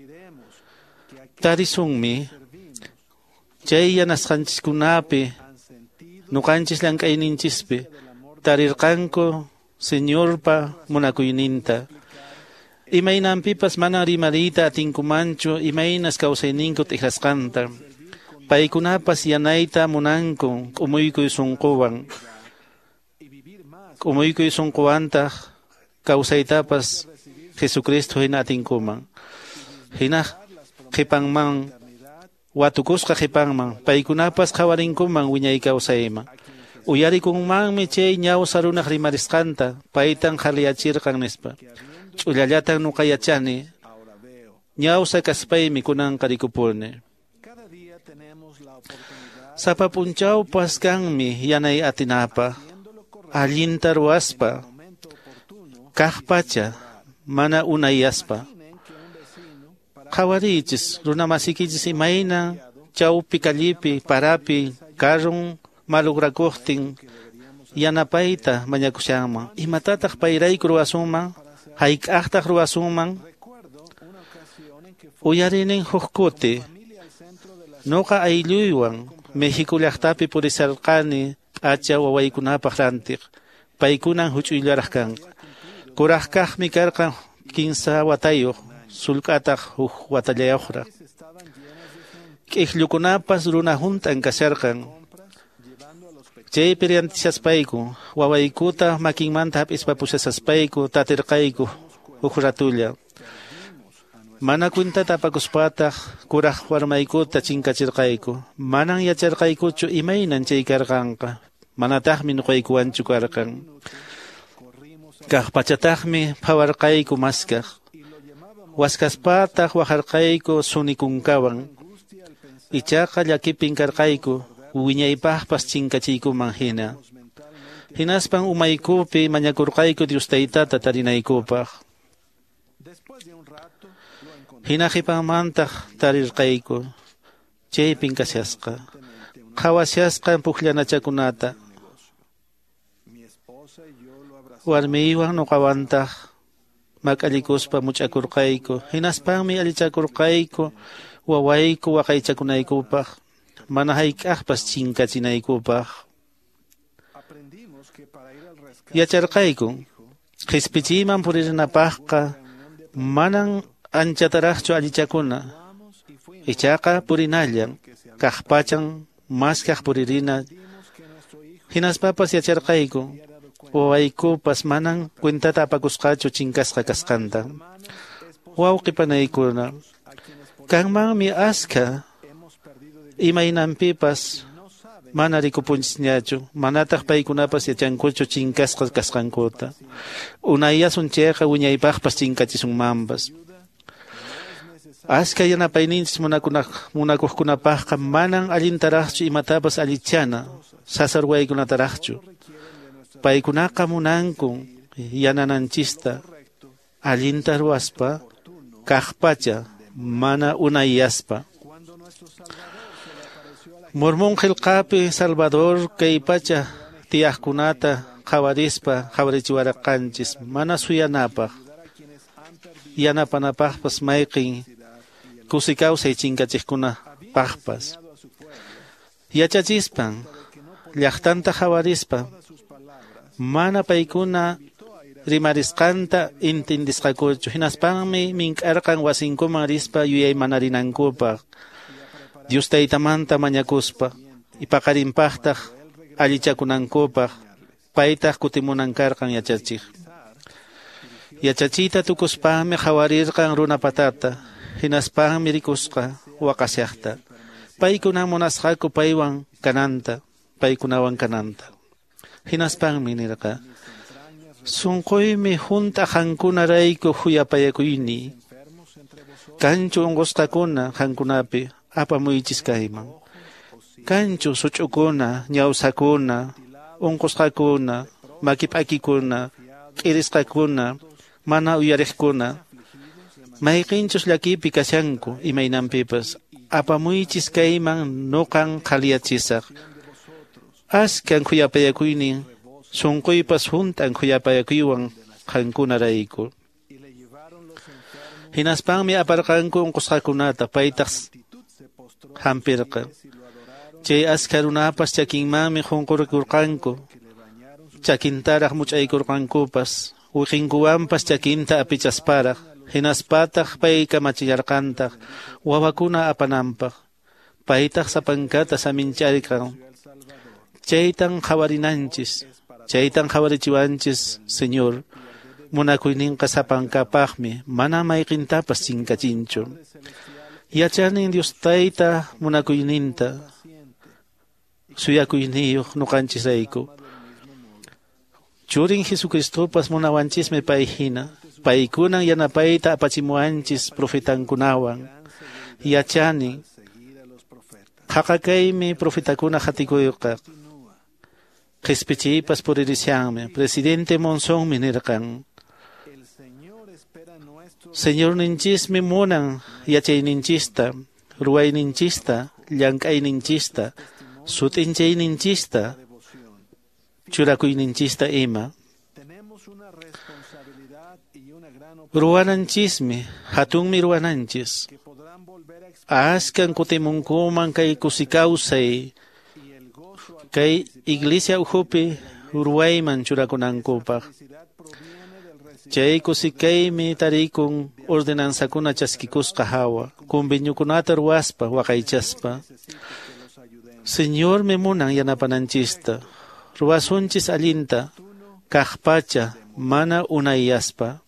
Tarisunmi, chay yanasqanchiskunapi, nuqanchis llank'ayninchispi, tarirqanku Señorpa munakuyninta. Imaynanpipas mana rimariyta atinkumanchu, imaynas kawsayninku tiqrasqanta. Paykunapas yanayta munanku k'umuykuy sunquwan. K'umuykuy sunquwantaq kawsaytapas Jesucristo hina atinkuman. Hina qipanman watukusqa qipanman paykunapas qawarinkuman wiñay kawsayman. Uyarikunmanmi chay ñawsa runaq rimarisqanta paytan qhalliyachirqan nispa. Ch'ullallatan nuqayachani ñawsa kaspaymi kunanqa rikupuni. Sapa punchawpas kanmi yanay atinapa, allinta ruwaspa, kaqpacha, mana unayaspa. Qhawarichis, runamasikichis imayna, chawpi kallipi, parapi, karun malugrakuqtin, yanapayta mañakushanman. Imatataq payrayku ruwasunman, hayk'aqtaq ruwasunman, uyarinin hukkuti, nuqa aylluywan, México llaqtapi purisarqani acha wawaykunapaq rantiq. Paykunan huch'uyllaraq kanqa. Kuraqkaqmi karqan kinsa watayuq, sulk'ataq huk watallayuqraq. K'ikllukunapas runa hunt'an kasharqan. Chay piriantishaspayku, wawaykuta makinmanta hap'ispapushaspaspayku tatirqayku huk ratulla. Mana cuentata apakuspataq kuraq warmaykuta chinkachirqayku. Manan yacharqaykuchu imaynan chay karqanqa. Manataqmi nuqaykuwanchu karqan. Kaq pachataqmi phawarqayku maskaq. Waskaspataq wajarqayku sunikunkawan. Ichaqa llakipin karqayku wiñaypaqpas chinkachiykuman hina. Hinaspan umaykupi mañakurqayku Dios Taytata tarinaykupaq. Hina qipanmantaq tarirqayku. Chaypin kashasqa. Qhawasyasqa pukllanachakunata. Warmiywan nuqawantaq mak'allikuspa much'akurqayku. Hinaspanmi allichakurqayku wawayku waqaychakunaykupaq. Mana hayk'aqpas chinkachinaykupaq. Yacharqayku qispichiyman puririnapaqqa manan anchataraqchu allichakuna. Ichaqa purinallan kaq pachan maskaq puririna. Hinaspapas yacharqayku wawaykupas manan cuentata apakusqachu chinkasqa kasqanta. Wawqipanaykuna kanmanmi aska imaynanpipas mana rikupunchikñachu. Manataq paykunapas yachankuchu chinkasqa kasqankuta. Unayasun chayqa wiñaypaqpas chinkachismunmanpas. Aska yanapayninchis munakuqkunapaqqa manan allintaraqchu imatapas allichana sasarwaykunataraqchu. Paykunaqa munanku yanananchista allinta ruwaspa kaqpacha mana unayaspa. Mormon qillqapi Salvador kay pacha tiyaqkunata qawarispa qawarichiwaraqanchis mana suyanapaq. Yanapanapaqpas mayqin kusikawsay chinkachiqkunapaqpas. Yachachispan llaqtanta qawarispa mana paykuna rimarisqanta intindisqakuchu. Hinaspanmi mink'arqan wasinkuman rispa yuyay manarinankupaq. Dios Taytamanta mañakuspa ipaqarinpaqtaq allichakunankupaq paytaq kutimunan karqan yachachiq. Yachachita tukuspaqmi qawarirqan runapatata. Hinaspanmi rikusqa waqasyaqta. Paykuna munasqaku paywan kananta, paykunawan kananta. Hinaspanmi nirqa sunquymi junta qankunarayku huyapayakuyni. Kanchu unqusqakuna qankunapi apamuychis kayman. Kanchu such'ukuna, ñawsakuna, unqusqakuna, makip'akikuna, k'irisqakuna, mana uyariqkuna. Mayqinchus llakipi kasyanku imaynanpipas. Apamuychis kayman nuqan qhaliyachisaq. Askan khuyapayakuynin sunquypas juntan khuyapayakuywan qankunarayku. Hinaspanmi aparqanku unqusqakunata paytaq hampirqa. Chay aska runapas chakinmanmi qunqurikurqanku. Chakintaraq much'aykurqankupas. Wiqinkuwanpas chakinta apichasparaq. Hinaspataq pay kamachillarqantaq wawakuna apananpaq. Paytaq sapankata samincharqan. Chaytan qawarinanchis. Chaytan qawarichiwanchis, Señor. Munakuyninqa sapankapaqmi mana mayqintapas chinkachinchu. Yachanin Dios Tayta munakuyninta suyakuyniyuq nuqanchisrayku. Churin Jesucristopas munawanchismi pay hina. Paykunan yanapayta apachimuanchis profetankunawan. Yachani qaqakaymi profetakuna hatikuyqa. Qispichiypas puririsyanmi. Presidente Monzonmi nirqan. Señor ninchismi munan yachayninchista, ruwayninchista, llank'ayninchista, sutinchayninchista, churakuyninchista ima. Ruwananchismi, hatunmi ruwananchis. Askan kutimunkuman kay kusikawsay, kay iglesia uhupi ruwayman churakunankupaq. Chay kusikaymi tarikun ordenansakuna chaskikusqa hawa, conveniokunata ruwaspa waqaychaspa. Señor memunan yanapananchista, ruasunchis allinta, kajpacha, mana unayaspa.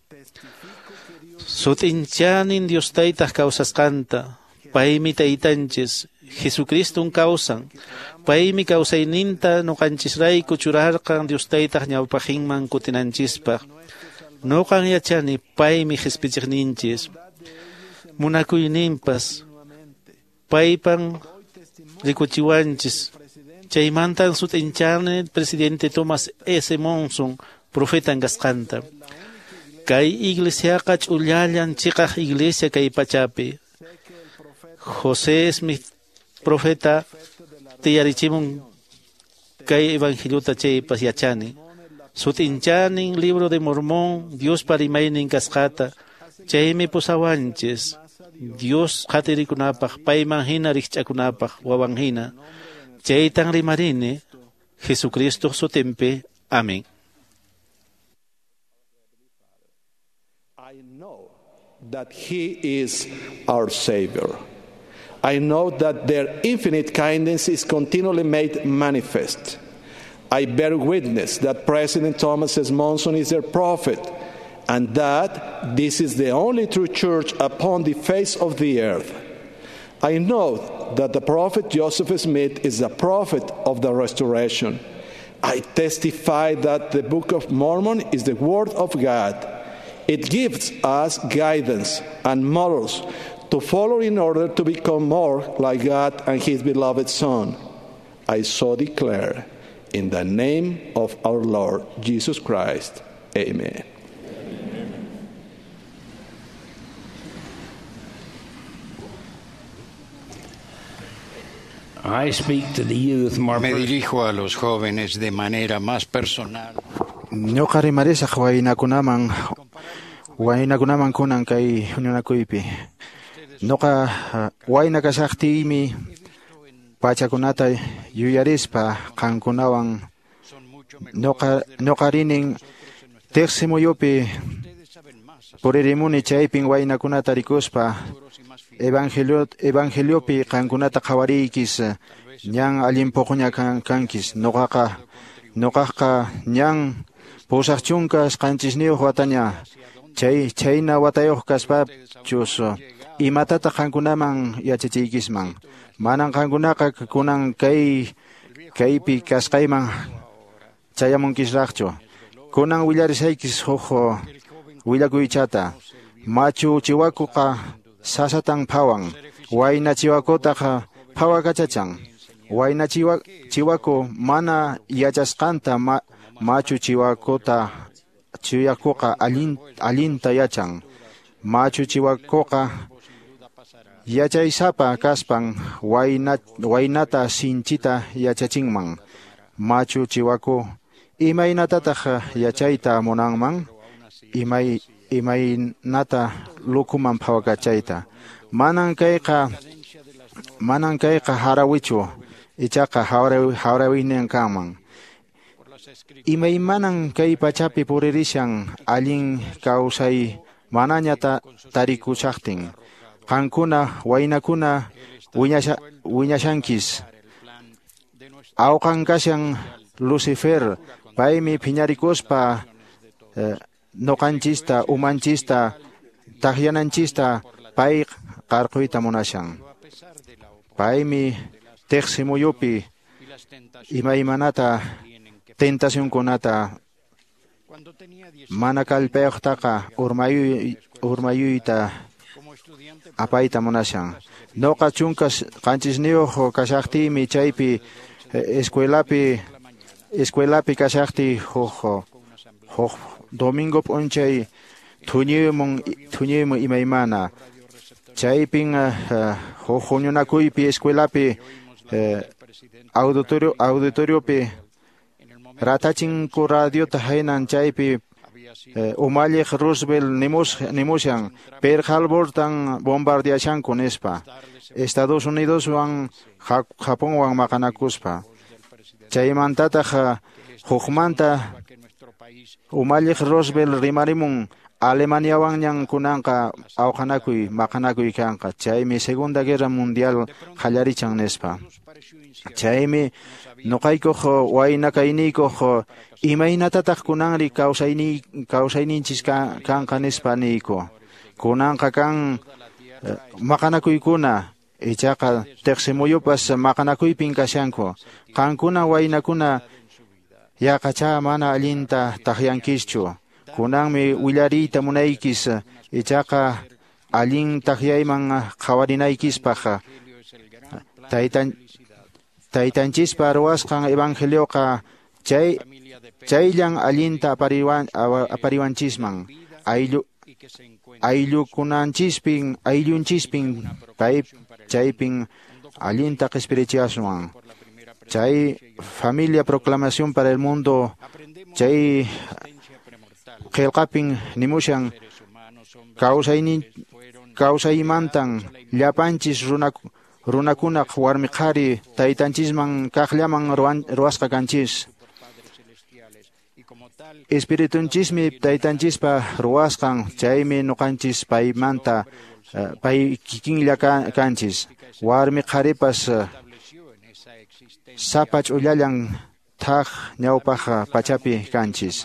Sutinchanin Dios taytaq kawsasqanta, paymi taytanchis, Jesucristun kawsan, paymi kawsayninta nuqanchisrayku churarqan Dios taytaq ñawpaqinman kutinanchispaq. Nuqan yachani paymi qhispichiqninchis, munakuyninpas, paypan rikuchiwanchis, chaymantan sutinchani presidente Thomas S. Monson, profeta kasqanta. Kay iglesiaqa ch'ullallan chiqaq iglesia kay pachapi. José Smith, profeta, tiyarichimun kay evangeliota chaypas yachani. Sutinchanin libro de Mormón, Dios parimaynin kasqata, chaymi pusawanchis, Dios qhatirikunapaq, payman hina rikch'akunapaq, wawan hina, chaytan rimarini, Jesucristo sutinpi. Amén. I know that He is our Savior. I know that their infinite kindness is continually made manifest. I bear witness that President Thomas S. Monson is their prophet, and that this is the only true church upon the face of the earth. I know that the prophet Joseph Smith is the prophet of the restoration. I testify that the Book of Mormon is the Word of God. It gives us guidance and morals to follow in order to become more like God and His beloved Son. I so declare, in the name of our Lord Jesus Christ. Amen. I speak to the youth more Me dirijo a los jóvenes de manera más personal. Ñuqa rimarisaq waynakunaman waynakunaman kunan kay huñunakuypi. Ñuqa wayna kasaqtiymi pachakunata yuyarispa qankunawan ñuqa ñuqarinin tiqsimuyupi puririmuni chaypin waynakunata rikuspa evangelio evangeliopi qankunata qhawariykis ñan allinpuquña kan kankis ñuqaqa ñuqaqa ñan pusaq chunkas qanchisniyuq wataña chay chayna watayuq kaspachus imatata qankunaman yachachiykisman manan qankunaqa kunan kay kaypi kasqayman chayamunkisraqchu kunan willarisaykis huk willakuychata machu chiwakuqa sasatan phawan wayna chiwakutaqa phawakachachan wayna chiwa chiwaku mana yachasqanta ma, machu chiwakuta chiwakuqa alin, alinta yachan machu chiwakuqa yachaysapa kaspan wayna, waynata sinchita yachachinman machu chiwaku imaynatataq yachayta munanman imay imaynata lukuman phawakachayta manan kayqa manan kayqa harawichu ichaqa hawrawi hawrawinin kanman imaymanan kay pachapi puririshan allin kawsay manañata tarikushaqtin qankuna waynakuna wiñasha wiñashankis awqan kashan Lucifer paymi phiñarikuspa eh, noqanchista umanchista taqyananchista pay qarquyta munashan paymi tiqsimuyupi imaymanata tentacionkunata mana kallpayuqtaqa urmayu urmayuyta apayta munashan noqa chunkas qanchisniyuq kashaqtiymi chaypi escuelapi escuelapi kashaqti huk huk domingo p'unchay thuñimun thuñimun imaymana chaypin huk huñunakuypi escuelapi auditorio auditoriopi ratachinku radiota haynan chaypi umalliq Roosevelt nimus nimushan Pearl Harbortan bombardeashanku nispa Estados Unidos wan Japón wan maqanakuspa chaymantataq hukmanta umalliq Roosevelt rimarimun Alemaniawan ñan kunanqa awqanakuy maqanakuy kanqa. Chaymi Segunda Guerra Mundial qallarichan nispa. Chaymi nuqaykuq waynakayniykuq imaynatataq kunanri kawsayni kawsayninchis kanqa nispa niyku. Kunanqa kan maqanakuykuna ichaqa tiqsimuyupas maqanakuypin kashanku. Qankuna waynakuna yaqacha mana allinta taqyankischu. Kunanmi willariyta munaykis ichaqa allin taqyayman qawarinaykispaq taytan taytanchispa ruwasqan evangelioqa chay chayllan allinta apariwan apariwanchisman ayllu ayllukunanchispin ayllunchispin pay chaypin allinta qespirichaswan chay familia proclamación para el mundo chay qillqapin nimushan kawsaynin kawsaymantan llapanchis runa runakunaq warmi qhari taytanchisman kaqllaman ruwasqa kanchis. Espiritunchismi taytanchispa ruwasqan chaymi nuqanchis paymanta pay kikinlla kanchis. Warmi qharipas sapa ch'ullallan thaq ñawpaq pachapi kanchis.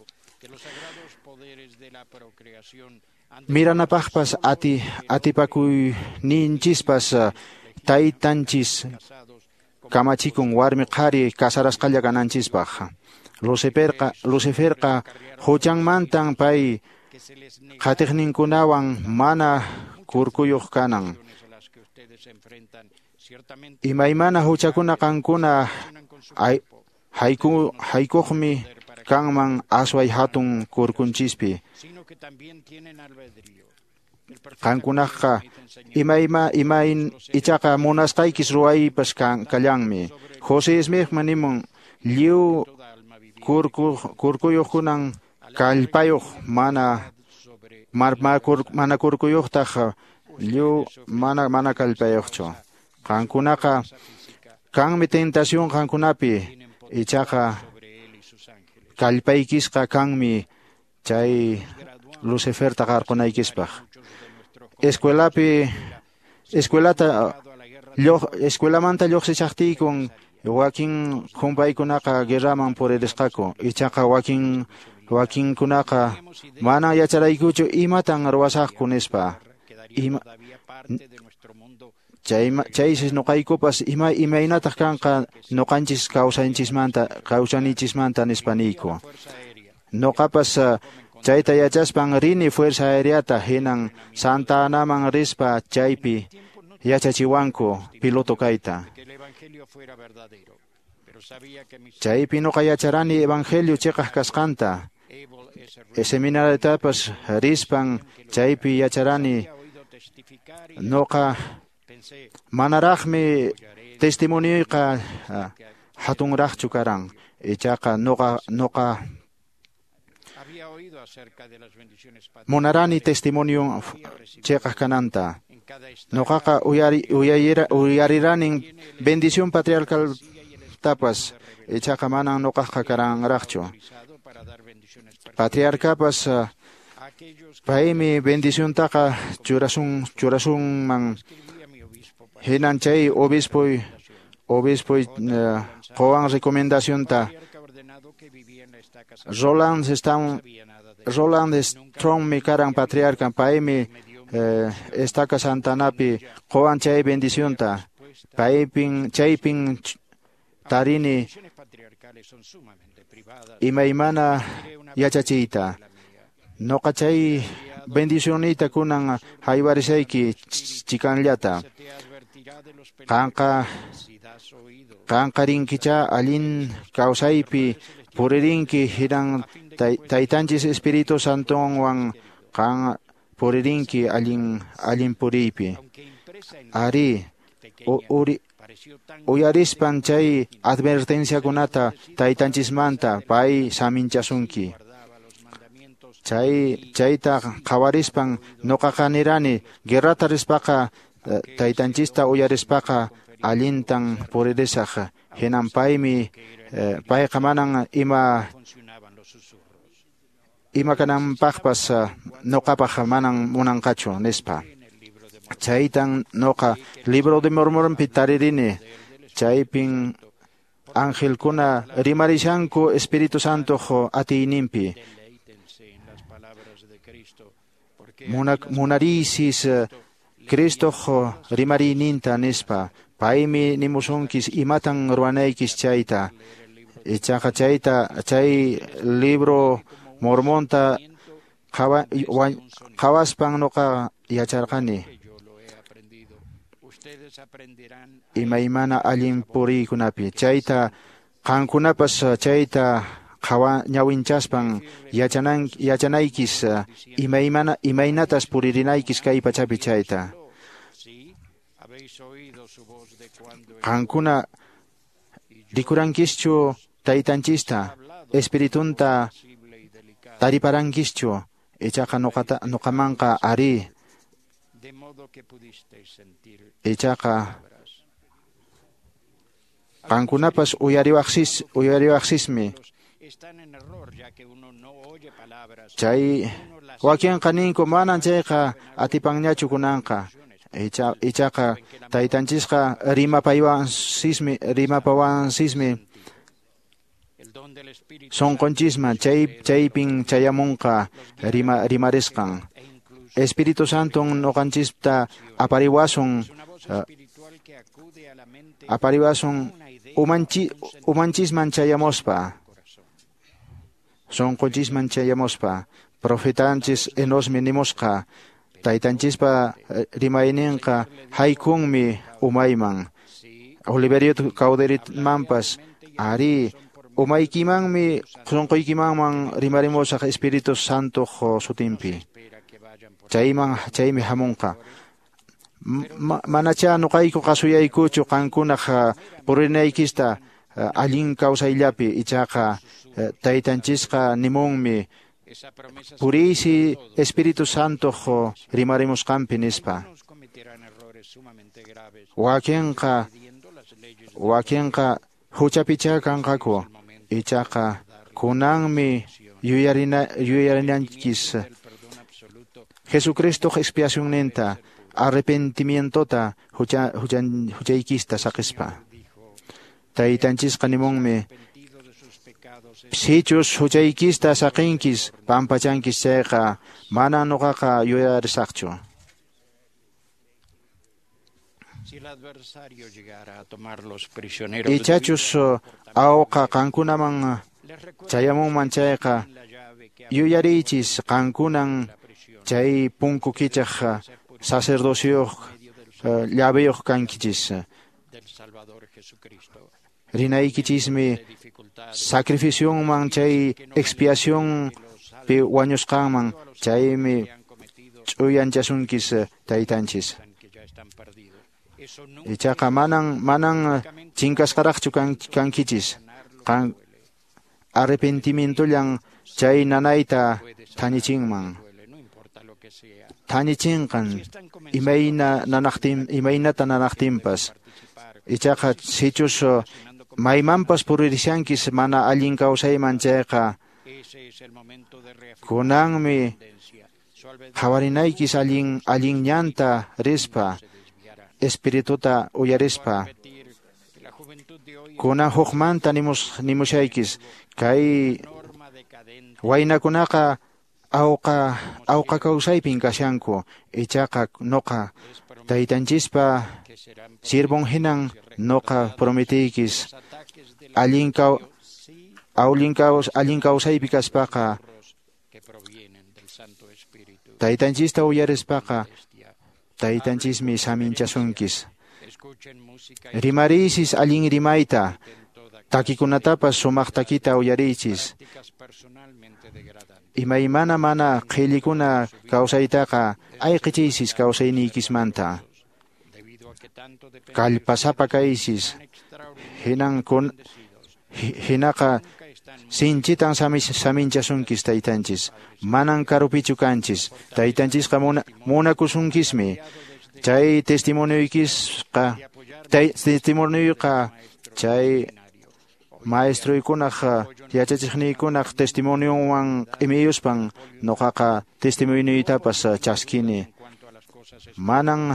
Miranapaqpas ati atipakuy ninchispas taytanchis kamachikun warmi qhari kasarasqalla kananchispaq. Luciferqa Luciferqa huchanmantan pay qatiqninkunawan mana kurkuyuq kanan. Imaymana huchakuna qankuna hayku haykuqmi kanman asway hatun kurkunchispi. Qankunaqqa imayma imayn ichaqa munasqaykis ruwaypas kallanmi. José Smithman nimun lliw kurku kurkuyuqkunan kallpayuq mana mana kurkuyuqtaq lliw mana mana kallpayuqchu. Qankunaqa kanmi tentación qankunapi ichaqa kallpaykisqa kanmi chay Lucifer taqarqunaykispaq. Escuelapi escuelata escuelamanta lluqsichaqtiykun wakin humpaykunaqa guerraman puririsqaku ichaqa wakin wakinkunaqa mana yacharaykuchu imatan ruwasaqku nispa. Ima chaysis nuqaykupas ima imaynataq kanqa nuqanchis kawsanchismanta kawsanichismanta nispa niyku. Nuqapas chayta yachaspan rini Fuerza Aéreata hinan Santa Anaman rispa chaypi yachachiwanku piloto kayta. Chaypi nuqa yacharani evangelio chiqaq kasqanta. Seminariotapas rispan chaypi yacharani nuqa manaraqmi testimonioyqa hatunraqchu karan. Ichaqa nuqa nuqa monarani testimonio chiqaq kananta. Nuqaqa uyariranin bendición patriarcal tapas ichaqa manan nuqaqqa karanraqchu. Patriarcapas paymi bendición taqa churasun churasunman hinan chay obispoy obispoy qowan recomendación ta Roland Stone Roland Strong mi karan patriarca paymi estaca Santanapi qowan chay bendición ta paypin chaypin tarini imaymana yachachiyta. Noqa chay bendicionita kunan haybarisayki chikanllata. Qanqa qanqa rinkicha allin kawsaypi puririnki hiran taytanchis Espíritu Santowan qan puririnki allin allin puriypi. Ari uri uyarispan chay advertencia kunata taytanchismanta pay saminchasunki. Chay chayta qawarispan nuqaqa nirani guerrata rispaqa taytanchista uyarispaqa allintan puririsaq hinan paymi payqa manan ima imakananpaqpas noqapaq manan munanqachu nispa. Chaytan noqa libro de Mormonpi taririni, chaypin angelkuna rimarishanku Espíritu Santo atiyninpi. Munak munarisis Cristo rimariyninta nispa. Paymi nimusunkis imatan ruanaykis chayta. Ichaqa chayta chay libro Mormonta qhawaspan noqa yacharqani. Imaymana allin puriykunapi. Chayta qankunapas chayta qawa ñawinchaspan yachanan yachanaykis imaymana imaynatas puririnaykis kay pachapi chayta. Qankuna rikurankischu taytanchista espiritunta tariparankischu ichaqa noqata noqamanqa ari ichaqa qankunapas uyariwaqsis uyariwaqsismi chay wakinqa ninku manan chayqa atipanñachu kunanqa ichaqa taytanchisqa rimapaywansismi rimapawansismi sonqonchisman chay chaypin chayamunqa rima rimarisqan Espíritu Santo noqanchista apariwasun uh, apariwasun umanchi umanchisman chayamuspa sonqonchisman chayamuspa profetanchis enosmi nimusqa taytanchispa rimayninqa haykunmi umayman Oliverio Cauderitmanpas ari umaykimanmi sonqoykimanman rimarimusaq Espíritu Santo sutinpi chayman chaymi hamunqa manacha nuqayku qasuyaykuchu qankunaq purinaykista allin kawsayllapi ichaqa taytanchisqa nimunmi puriysi Espíritu Santo rimarimusqanpi nispa wakinqa wakinqa huchapicha kanqaku ichaqa kunanmi yuyarina yuyarinankis Jesucristo expiacionninta arrepentimientota hucha huchan huchaykista saqispa taytanchisqa nimunmi sichus huchaykista saqinkis pampachankis chayqa mana nuqaqa yuyarisaqchu ichachus awqa qankunaman chayamunman chayqa yuyarichis qankunan chay punku kichaq sacerdocio llaveyoq kankichis rinaykichismi sacrificiónman chay expiación pi wañusqanman chaymi ch'uyanchasunkis taytanchis ichaqa manan manan chinkasqaraqchu kankichis qan arrepentimientollan chay nanayta thanichinman thanichinqan imayna nanaqtin imaynata nanaqtinpas ichaqa sichus maymanpas puririshankis mana allin kawsayman chayqa kunanmi qawarinaykis allin allinñanta rispa espirituta uyarispa kunan hukmanta nimus nimushaykis kay waynakunaqa awqa awqa kawsaypin kashanku ichaqa noqa taytanchispa sirvon hinan noqa prometiykis allin kaw allin kaws allin kawsaypi kaspaqa taytanchista uyarispaqa taytanchismi saminchasunkis rimarisis allin rimayta takikunatapas sumaq takita uyarichis imaymana mana qillikuna kawsaytaqa ayqichiysis kawsayniykismanta kallpasapa kaysis hinan kun hinaqa sinchitan saminchasunkis taytanchis manan karupichu kanchis taytanchisqa munakusunkismi chay testimonioykisqa testimonioyqa chay maestro ikunaq yachachiqniykunaq testimoniowan q'imiyuspan noqaqa testimoniytapas chaskini manan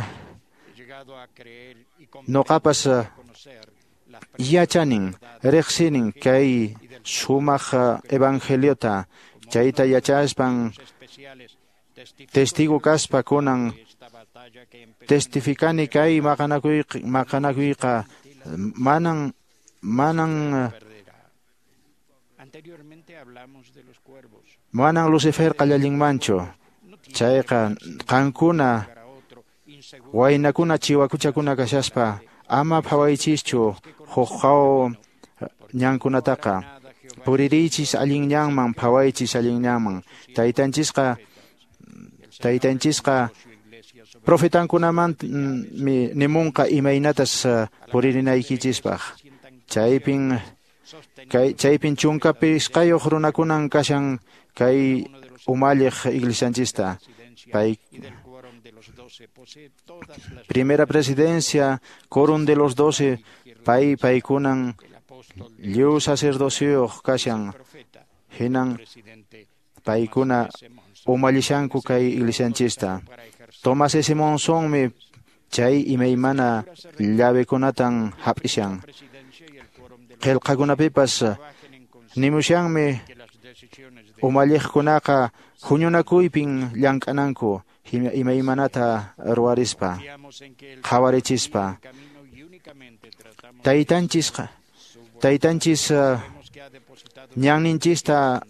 noqapas yachanin riqsinin kay sumaq evangeliota chayta yachaspan testigo kaspa kunan testificani kay maqanakuyqa manan manan manan Lucifer qallallinmanchu chayqa qankuna waynakuna chiwakuchakuna kashaspa ama phawaychischu huqqaw ñankunataqa puririychis allin ñanman phawaychis allin ñanman taytanchisqa taytanchisqa profetankunaman nimunqa imaynatas puririnaykichispaq chaypin kay chaypin chunkapis kayuq runakunan kashan kay umalliq iglesianchista pay primera presidencia quórum de los doce pay paykunan lluw sacerdocio kashan hinan paykuna umallishanku kay iglesianchista Tomás ese Monzonmi chay imaymana llavekunatan hap'ishan qillqakunapipas nimushanmi umalliqkunaqa huñunakuypin llank'ananku imaymanata ruwarispa qhawarichispa taytanchisqa taytanchis ñanninchista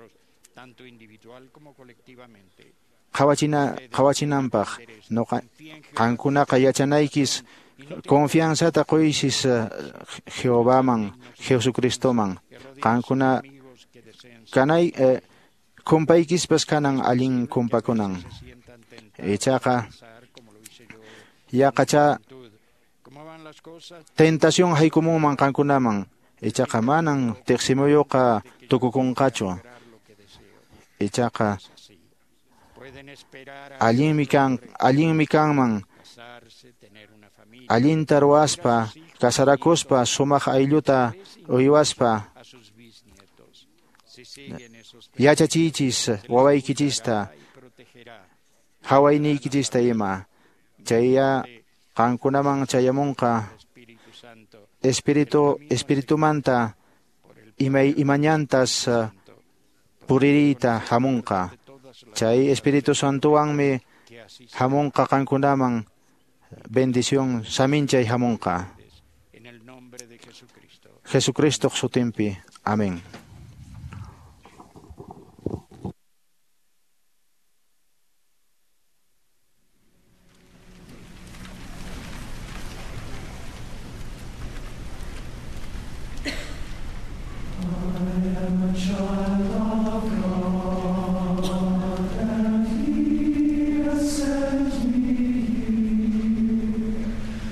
qhawachina qhawachinanpaq noqa qankunaqa yachanaykis confianzata quysis Jehovaman Jesucristoman qankuna kanay eh, kumpaykispas kanan allin kumpakunan ichaqa yaqacha tentación haykumunman qankunaman ichaqa manan tiqsimuyuqa tukukunqachu ichaqa allinmi kan allinmi kanman allinta ruwaspa kasarakuspa sumaq aylluta uywaspa yachachichis wawaykichista hawayniykichista ima chayya qankunaman chayamunqa espiritu espiritumanta imay imañantas puririyta hamunqa chay Espíritu Santuwanmi hamunqa qankunaman bendición saminchay hamunqa Jesucristo sutinpi amén.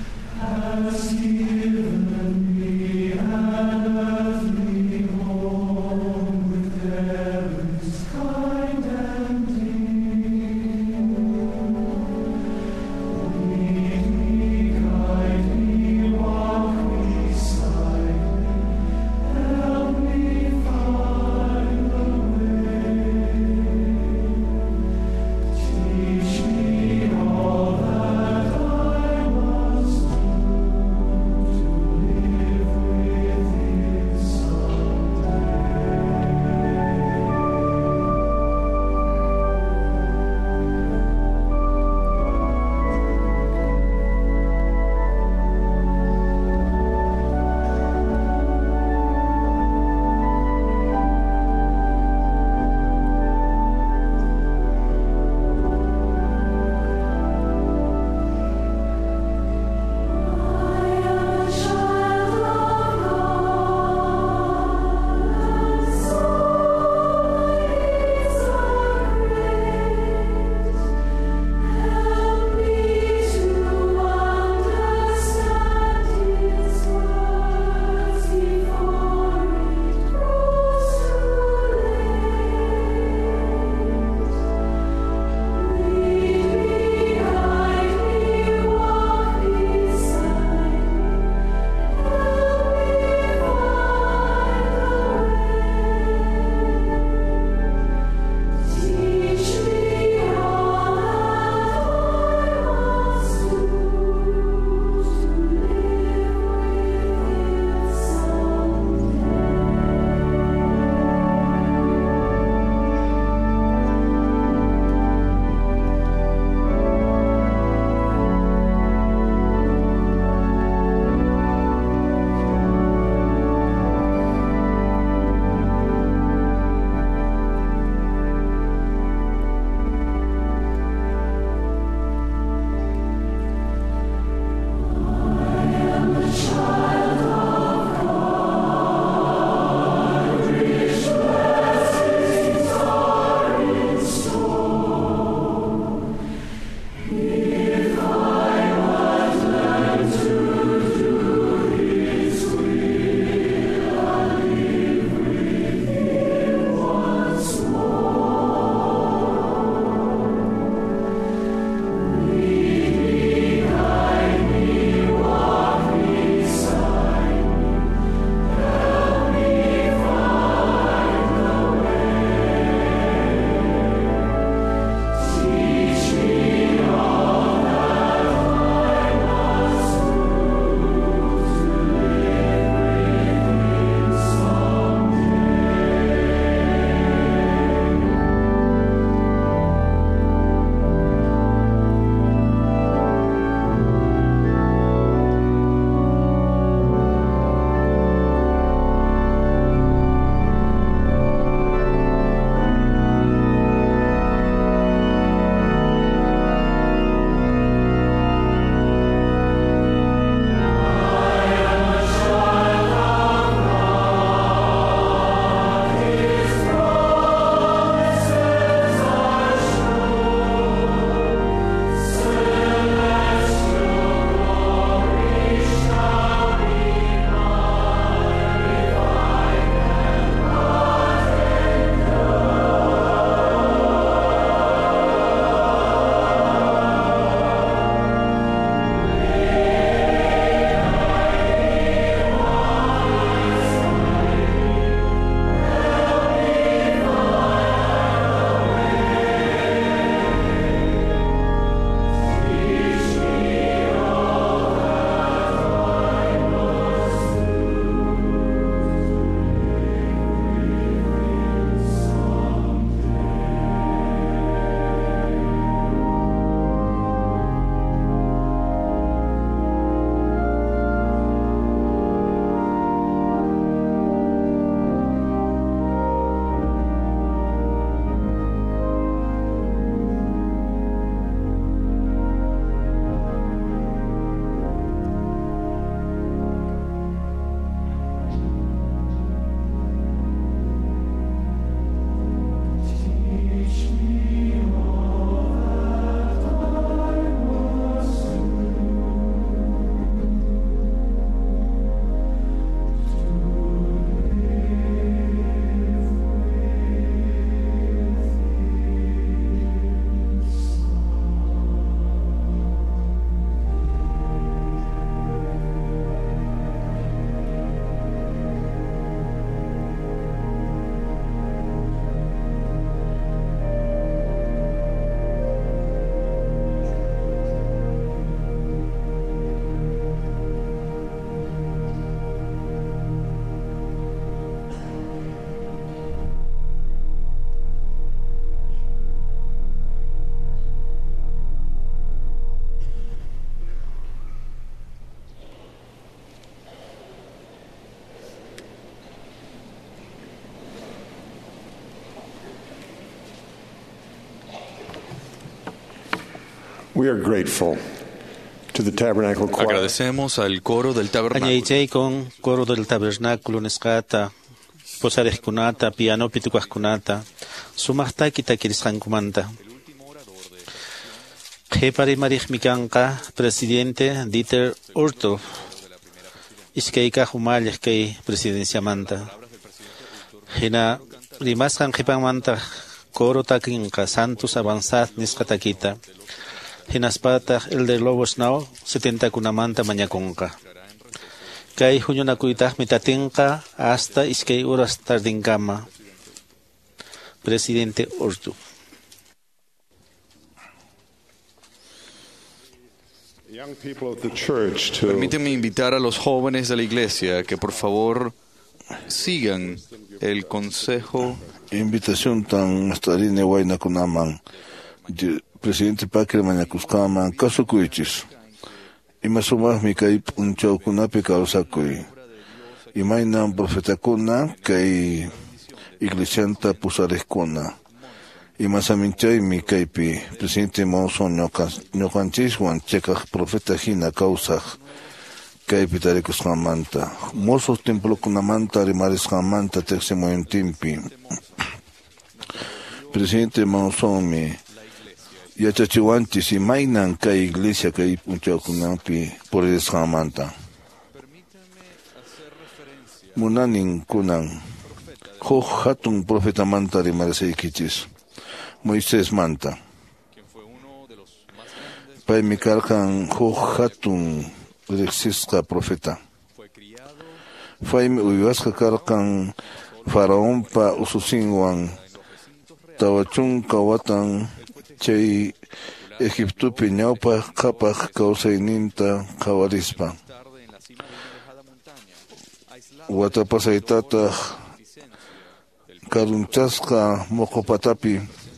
Has given me an earthly home. We are grateful to the Tabernacle Choir. Agradecemos al coro del tabernáculo. Añaychay con coro del tabernáculo nescata, posares kunata, piano pitucuas kunata, sumasta kitakirishankumanta. Jepari Marij Mikanka, presidente Dieter Urtov, Iskeika Humal Iskei, presidencia manta. Hina Rimaskan Jepanmanta, coro takinka, santos avanzad niskatakita. Hinaspata el de Lobos Now, setenta kunamanta mañaconca. Kai Junyunakuitah mitatinka hasta Iskei Uras Tardinkama. Presidente Urtov. Permíteme invitar a los jóvenes de la iglesia que por favor sigan el consejo. Invitación tan mastarine waina kunaman. Presidente Pakre Mañakuskaman, caso cuichis. Y más o más mi caip un chau kunapi causacui. Y mainan profeta kuna que iglesianta pusarescona. Y más a minchay mi caipi, presidente Monson Nocanchis, Juan Checa, profeta Gina, causa caipi tarecus jamanta. Mozos templo con amanta, rimares jamanta, texemo en timpi. Presidente Monson mi, yachachiwantis y mainan ca iglesia caip un chaucunapi por el jamanta. Munanin kunan, jo hatun profeta manta rimares eikichis. Moisés Manta. Pai Mikarkan Ho Hatun Rexiska profeta. Fai Uyuaska Karkan Faraón pa Ususinwan Tawachun Kawatan Chay Egipto Piñaupa Kapak Kausaininta Kawarispa. Watapasaitata Karunchaska Mokopatapi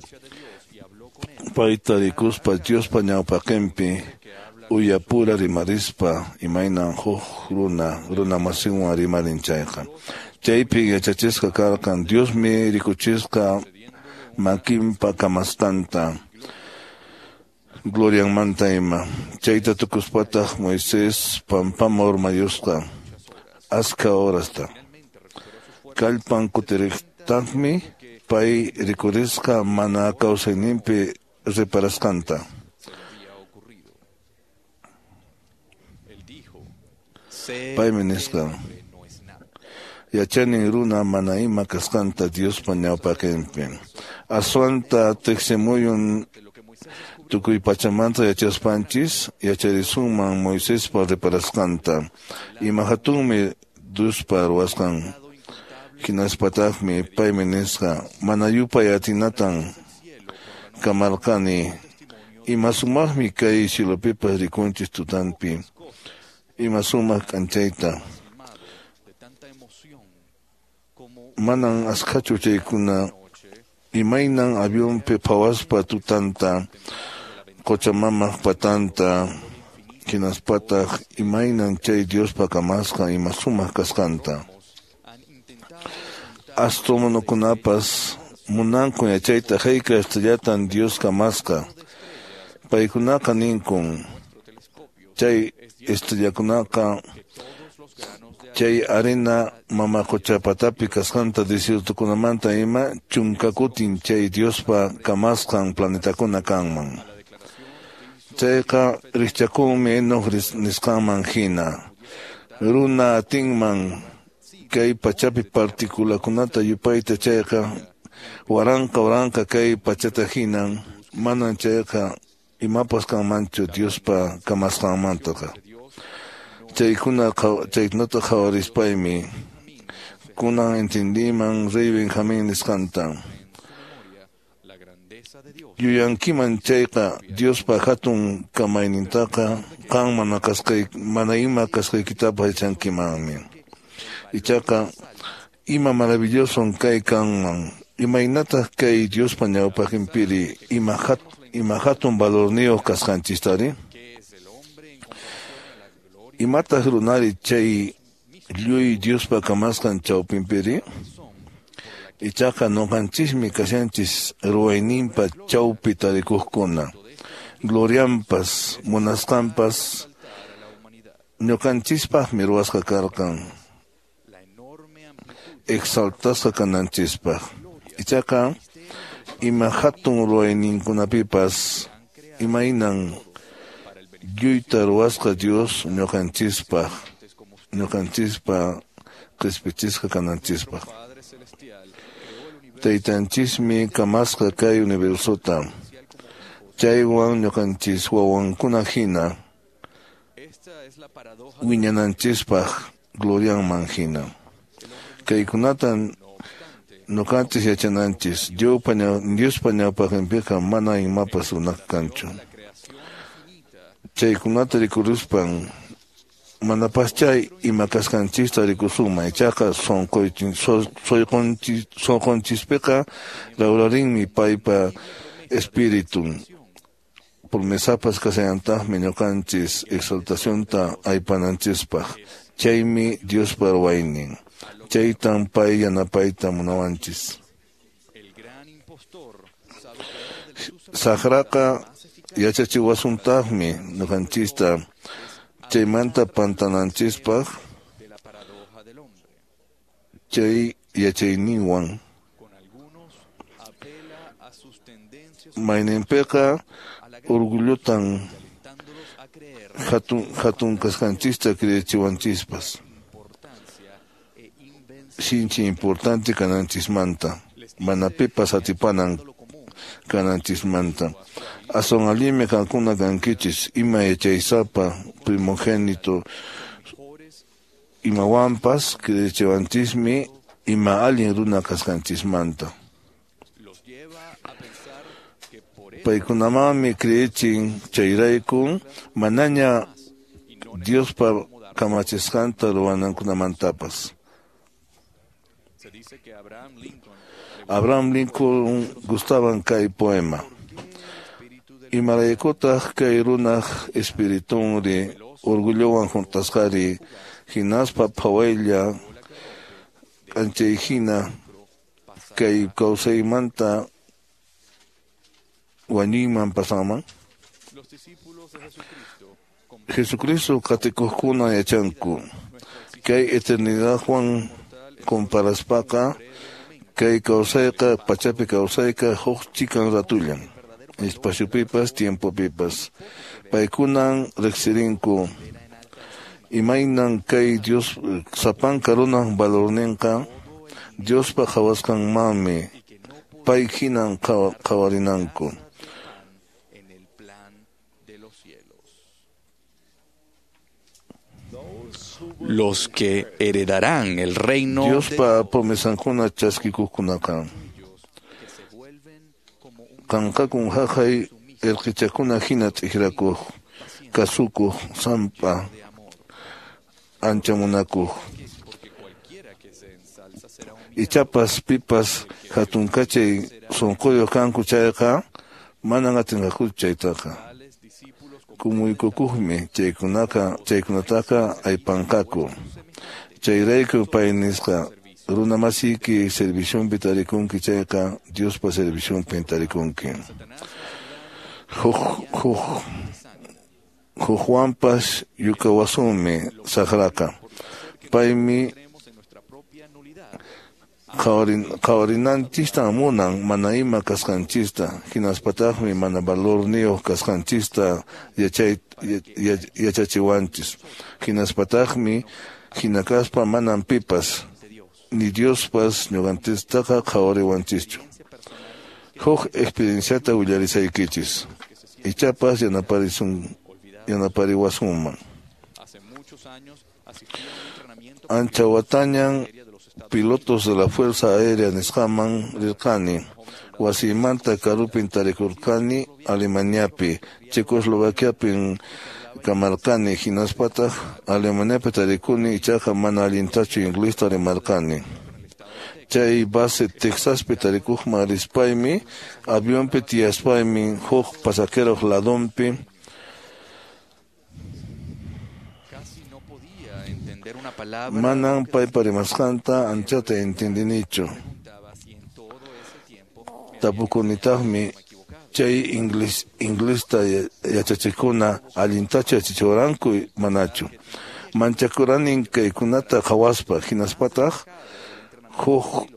Paita de Cuspa, Dios Pañaupa Kempi, Uyapura Rimarispa, y Mainan Ho Runa, Runa Masinwa Rimarin Chayka. Chaypi Yachachesca Karkan, Dios me Ricuchesca, Makimpa Kamastanta, Gloria Mantaima, Chayta Tucuspata, Moisés, Pampamor Mayusca, Aska Orasta, Kalpan Kuterichtagmi, Pai Ricuresca, Mana Causenimpe, Reparascanta. Pai Menesca. Yachani Runa Manaima Cascanta, Dios Pañaupa Kempe. Asuanta Texemoyun Tucuy Pachamanta Yachaspanchis, Yacharisuman Moisés para Reparascanta. Y Mahatume Dus para Huascan. Kinaspatagmi, Pai Menesca. Manayupa Yatinatan. Kamalkani, y masumah mi kai silopipas riconchis tutanpi, y masumah canchaita. Manan askachu chaykuna, y mainan avión pe pawaspa tutanta, cochamamah patanta, kinaspatag, y mainan chay Dios pa kamasca, y masumah kaskanta. Astromono kunapas, Munanko yachayta heika estrellatan Dios kamaska. Paikunaka ninkun. Chay estrellakunaka. Chay arena mamakochapatapi kaskanta desiertokunamanta ima chunkakutin chay Diospa kamaskan planetakuna kanman. Chayka richakumi enoh niskanman hina. Runa atingman kay pachapi particulakunata yupaita chayka Waranka waranka kay pachata hinan, manan chayka imapas kan mancho Dios pa kamaskan mantoka. Chaykuna chayknota jawarispaimi, kunan entendiman rey Benjamín niskantan. Yuyankiman chayka Dios pa hatun kamaynintaka, kan manakaskay, manaima kaskay kitapa echankimanmi. Ichaka, ima maravilloso kay kanman, imaynata kay Dios pañaupa himpiri, imahat, imahatun valornio kaskanchistari. Imata runari chay lluy Dios pa kamaskan chawpimpiri. Ichaka noqanchismi kashanchis ruwaynimpa chawpi tarikuqkuna. gloriampas, monascampas, ñukanchispaj miruasqa karkan, exaltasqa kananchispaj. Ichaqa, ima hatun ruwayninkunapipas, imainan lluyta ruwasqa Dios ñukanchispaj, ñukanchispaj qhispichisqa kananchispaj. Taytanchismi kamasqa kay universuta, chaywan ñukanchis wawankuna hina, wiñananchispaj glorianman hina. Kaykunatan ñukanchis yachananchis, Diospa ñawpaqinpiqa mana imapas runaq kanchu. Chaykunata rikuruspan, mana paschay ima kasqanchista rikusunman, ichaqa sonqonchispiqa lawrarinmi paypa espiritun. Promessapas kasayantaqmi ñukanchis exaltacionta aypananchispaq. Chaymi Diospa ruwaynin. Chaytan pay yanapayta munawanchis. Saqraqa yachachiwasuntaqmi ñukanchista chaymanta pantananchispaq chay yachayninwan mayninpiqa orgullotan hatun, hatun kasqanchista kriyachiwanchispas shinchi importante kananchismanta mana pipas atipanan kananchismanta ason alime kankuna kankichis ima yachaysapa primogénito imawampas kriyachiwantismi ima alien runa kasqanchismanta paykunamami kriyachin chayrayku manaña Diospa kamachisqanta ruwanankunamantapas. Abraham Lincoln gustaban kay poema. Imaraykutaq kay runaq espiritunri orgullowan juntasqari hinaspa phawaylla anchay hina kay kawsaymanta wañuyman pasaman. Jesucristo qatikuqkuna yachanku kay eternidadwan comparaspaqa kay kawsayqa pachapi kawsayqa huk chikan ratullan espaciopipas tiempopipas paykunan riqsirinku imaynan kay Dios sapanka runan valorninqa Diospa qhawasqanmanmi pay hinan qhawarinanku. Los que heredarán el reino Diospa promesankuna chaskikukunaqa qankakun haqay irqichakuna hina t'ijrakuq kasukuq sampa anchamunakuq ichapas pipas hatunkachay sunquyuq kanku chayqa manan atinqakuchu chaytaqa kumuykukuqmi chaykunaqa chaykunataqa aypanqaku chayrayku pay nisqa runa masiyki serviciumpi tarikunki chayqa Diospa serviciumpi tarikunki huk huk hukwanpas yukawasunmi saqraqa paymi qhawarinanchista munan mana ima kasqanchista hinaspataqmi mana valor niyuq kasqanchista yachay yachachiwanchis hinaspataqmi hinakaspa manan pipas ni Diospas ñuqanchistaqa qhawariwanchischu huk experienciata willarisaykichis ichapas yanaparisun yanapariwasunman ancha watañan pilotos de la Fuerza Aérea nisqaman rirqani wasimanta karupin tarikurqani Alemaniapi Checoslovaquiapin kamarqani hinaspataq Alemaniapi tarikuni ichaqa mana allintachu inglista rimarqani chay base Texaspi tarikuqman rispaymi avionpi tiyaspaymi huk pasajeros ladonpi manan paypa rimasqanta anchata entendinichu tapukunitaqmi chay inglés inglesta yachachikuna allintachu yachachiwaranku manachu manchakuranin kaykunata qhawaspa hinaspataq huk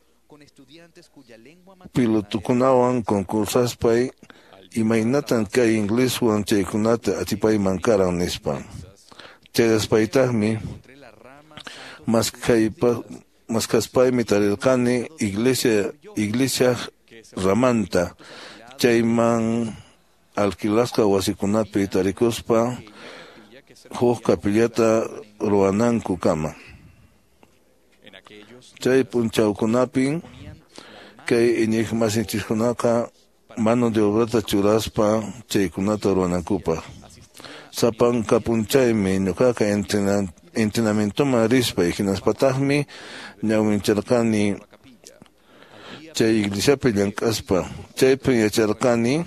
pilotukunawan concursaspay imaynatan kay ingleswan chaykunata atipayman karan nispa chaydaspaytaqmi mas kaypa mas kaspaymi tarirqani iglesia iglesia ramanta chayman alquilasqa wasikunapi tarikuspa huk kapillata ruwananku kama chay punchawkunapi kay iñiqmasinchikkunaqa mano de obrata churaspa chaykunata ruwanankupaq sapan kapunchaymi ñuqaqa entrenamientoman rispay hinaspataqmi ñawincharqani chay iglesiapi llank'aspa chaypi yacharqani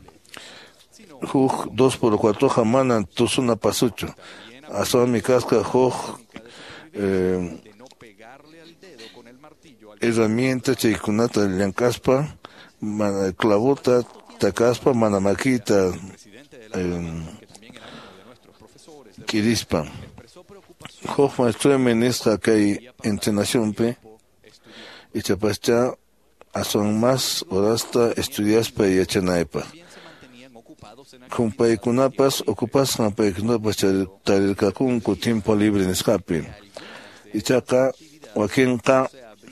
huk dos por cuatroqa manan tusuna pasuchu aswami kasqa huk eh, herramienta chaykunata llank'aspa mana clavota takaspa mana makita eh, kirispa huk maestrumi nisqa kay entrenacionpi ichapascha aswan mas horasta estudiaspa yachanaypaq kumpaykunapas okupasqan paykunapas tarirqakunku tiempo libre nisqapi ichaqa wakinqa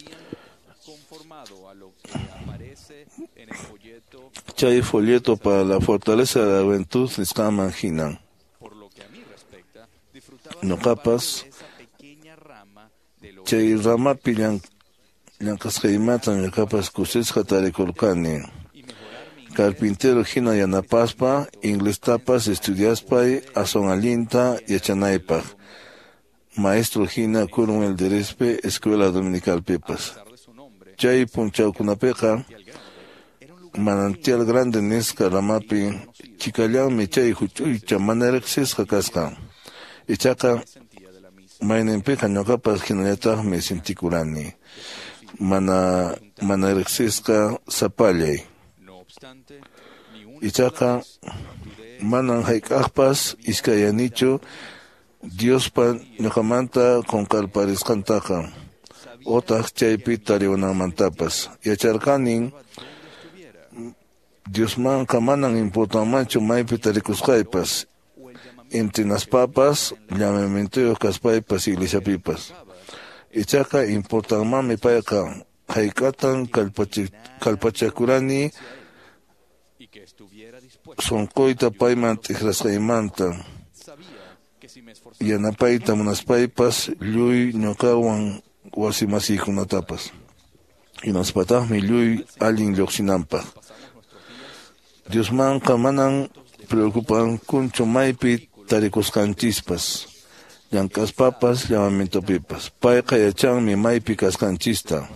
chay folleto para la fortaleza de la juventud nisqaman hinan ñuqapas chay ramapi llank'asqaymanta ñuqapas kusisqa tarikurqani carpintero hina yanapaspa inglestapas estudiaspay aswan allinta yachanaypaq maestro hina Coronel Derespe escuela dominicalpipas chay punchawkunapiqa manantial grande nisqa ramapi chikallanmi chay huch'uycha mana riqsisqa kasqa ichaqa mayninpiqa ñuqapas hinallataqmi sintikurani mana mana riqsisqa sapallay ichaqa manan hayk'aqpas iskayanichu Diospa ñuqamanta qunqarparisqantaqa otaq chaypi tariwananmantapas yacharqanin Diosmanqa manan importanmanchu maypi tarikusqaypas entrenaspapas llamamientoyuq kaspaypas iglesiapipas ichaqa importanmanmi payqa hayk'atan kalpachakurani sunquyta payman tiqrasqaymanta yanapayta munaspaypas lluy ñuqawan wasimasiykunatapas hinaspataqmi lluy allin lluqsinanpaq Diosmanqa manan preocupankunchu maypi tarikusqanchispas llank'aspapas llamamientopipas payqa yachanmi maypi kasqanchista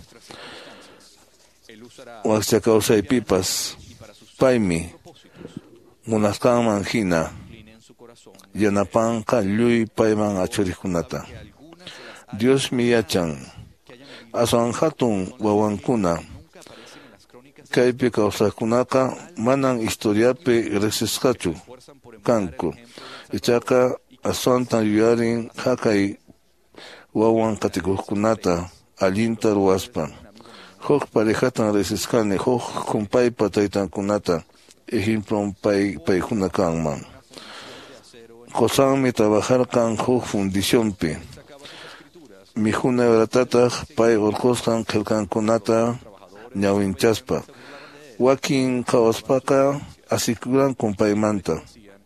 waqcha kawsaypipas paymi munasqanman hina yanapanqa lluy payman achuriqkunata Diosmi yachan aswan hatun wawankuna kaypi kawsaqkunaqa manan historiapi riqsisqachu kanku ichaqa aswanta yuyarin haqay wawan qatikuqkunata allinta ruwaspa huk parejatan riqsisqani huk kumpaypa taytankunata ejemplo pay paykuna kanman qosanmi trabajarqan huk fundicionpi mijuna waratataq pay urqusqan qillqankunata ñawinchaspa wakin qhawaspaqa asikuran kumpaymanta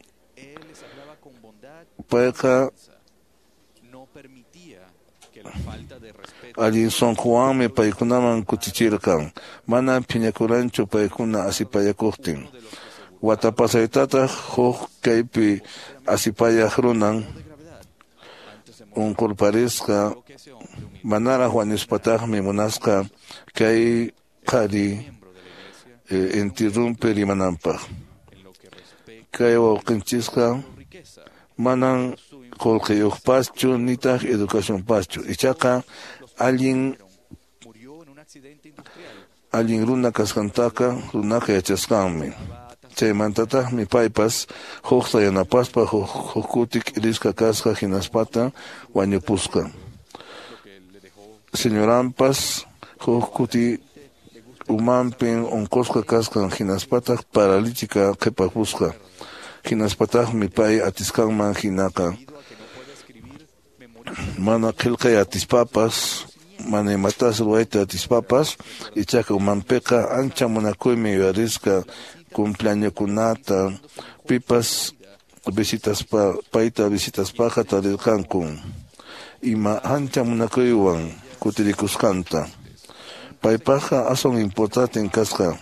payqa allin sonqowanmi paykunaman kutichirqan mana phiñakuranchu paykuna asipayakuqtin watapasaytataq huk kaypi asipayaq runan unqurparisqa manaraq wañuspataqmi munasqa kay qhari eh, interrumpe rimananpaq kay wawqinchisqa manan qullqiyuqpaschu nitaq educacionpaschu ichaqa allin Alguien runa kasqantaqa runaka yachasqanmi. Chaymantataqmi paypas huqta yanapaspa huk kuti k'irisqa kasqa hinaspata wañupusqa. Señorampas huk kuti umanpin unqusqa kasqan hinaspataq paralítica qhipapusqa. Hinaspataqmi pay atisqanman hinaqa. Mana qillqay atispapas, mana imatas ruwayta atispapas, ichaqa umanpiqa ancha munakuymi yuyarisqa cumpleañokunata, pipas visitaspa, payta visitaspaqa tarirqanku. Ima ancha munakuywan kutirikusqanta. Paypaqa asun importante kasqa.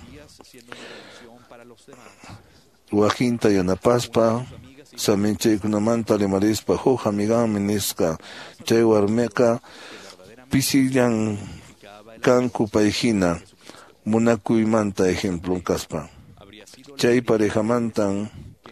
Wajinta yanapaspa, saminchaykunamanta rimarispa huk amiganmi nisqa. Chay warmiqa pisillan kanku payhina munakuymanta ejemplo kaspa. Chay parejamantan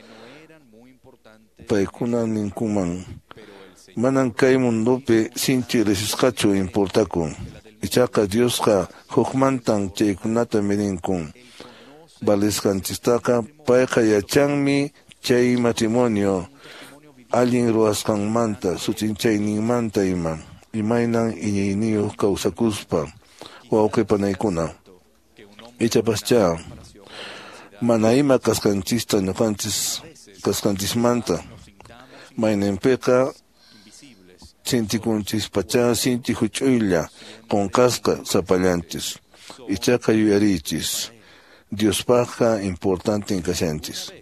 paykuna ninkuman manan kay mundupi sinchi resisqachu importaku. Ichaqa Diosqa hukmantan chaykunata mirinkun. Valisqanchistaqa payqa yachanmi chay matrimonio allin ruwasqanmanta sutinchayninmanta ima imaynan iñiyniyuq kawsakuspa wawqipanaykuna. Ichapascha mana ima kasqanchista ñuqanchis kasqanchismanta mayninpiqa sintikunchispachá sinti huch'uylla qunqasqa sapallanchis. Ichaqa yuyarichis Diospaqqa importante kashanchis.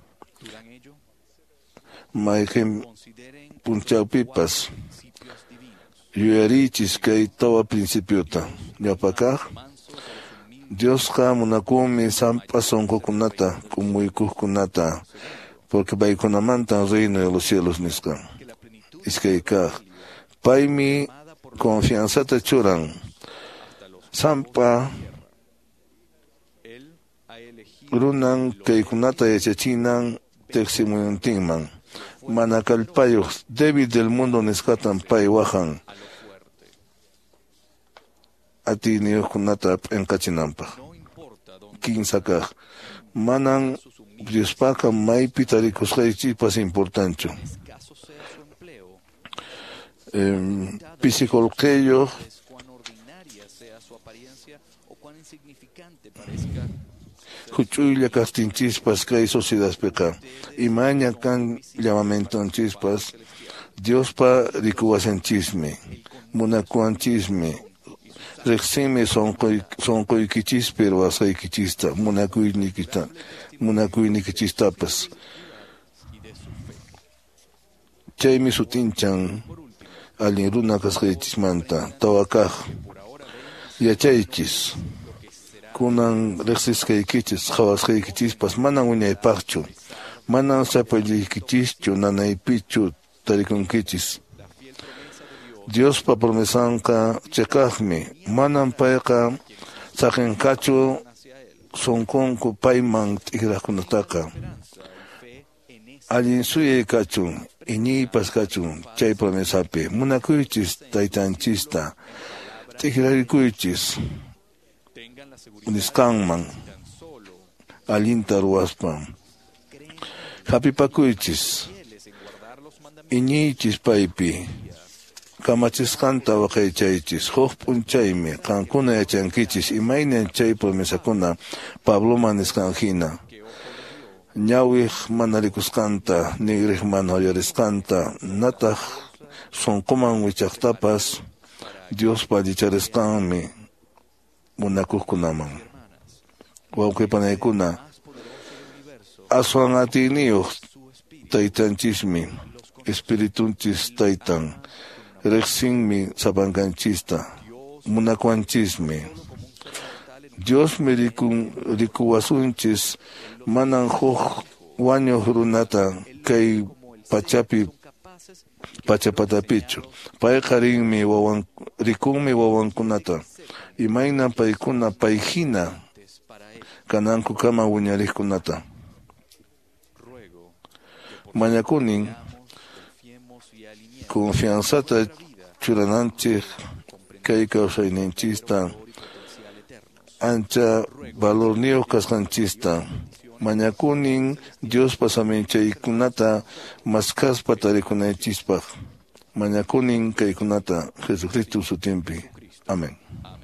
Mayqin punchawpipas yuyarichis kay tawa principiota. Ñawpaqqa Diosqa munakumi sampa sonqukunata kumuykuqkunata porque paykunamanta reino de los cielos nisqa. Iskaykaq paymi confianzata churan sampa runan kaykunata yachachinan teqsimuyuntinman. Mana kallpayuq débil del mundo nisqatan pay wahan atiniyuqkunata p'inqachinanpaq. Kinsakaq manan Diospaqa maypi tarikusqaychikpas importanchu. Eh, psicologiyuq huch'uylla kastinchikpas kay sociedadpiqa imaña kan llamamentonchispas Diospa rikuwasanchismi munakuanchismi riqsinmi sonquykichis ruwasqaykichista munakuynikita munakuynikichistapas. Chaymi sutinchan allin runa kasqaychismanta tawakaq yachaychis kunan riqsisqaykichis qhawasqaykichispas manan wiñaypaqchu manan sapalliykichischu nanaypichu tarikunkichis. Diospa promesanqa chakaqmi manan payqa saqinqachu sunqunku payman t'ikiraqkunataqa allin suyay kachun iñiypas kachun chay promesapi munakuychis taytanchista t'ikirarikuychis nisqanman allinta ruwaspa hapipakuychis iñiychis paypi kamachisqanta waqaychaychis huk p'unchaymi qankuna yachankichis imaynan chay promesakuna Pabloman nisqanhina ñawiq mana rikusqanta nigriq mana uyarisqanta nataq sunquman wichaqtapas Diospa dicharisqanmi munakuqkunaman. Wawqipanaykuna aswan atiniyuq taytanchismi espiritunchis taytan riqsinmi sapankanchista munakuanchismi Diosmi rikun rikuwasunchis manan huk wañuq runata kay pachapi pachapatapichu payqa rinmi wawan rikunmi wawankunata imayna paykuna payhina kananku kama wiñariqkunata. Mañakunin confianzata churananchik kay kawsayninchista ancha valornio kasqanchista. Mañakunin Dios pasaminchaykunata maskaspa tarikunaychispaq. Mañakunin kaykunata Jesucristo sutimpi. Amén.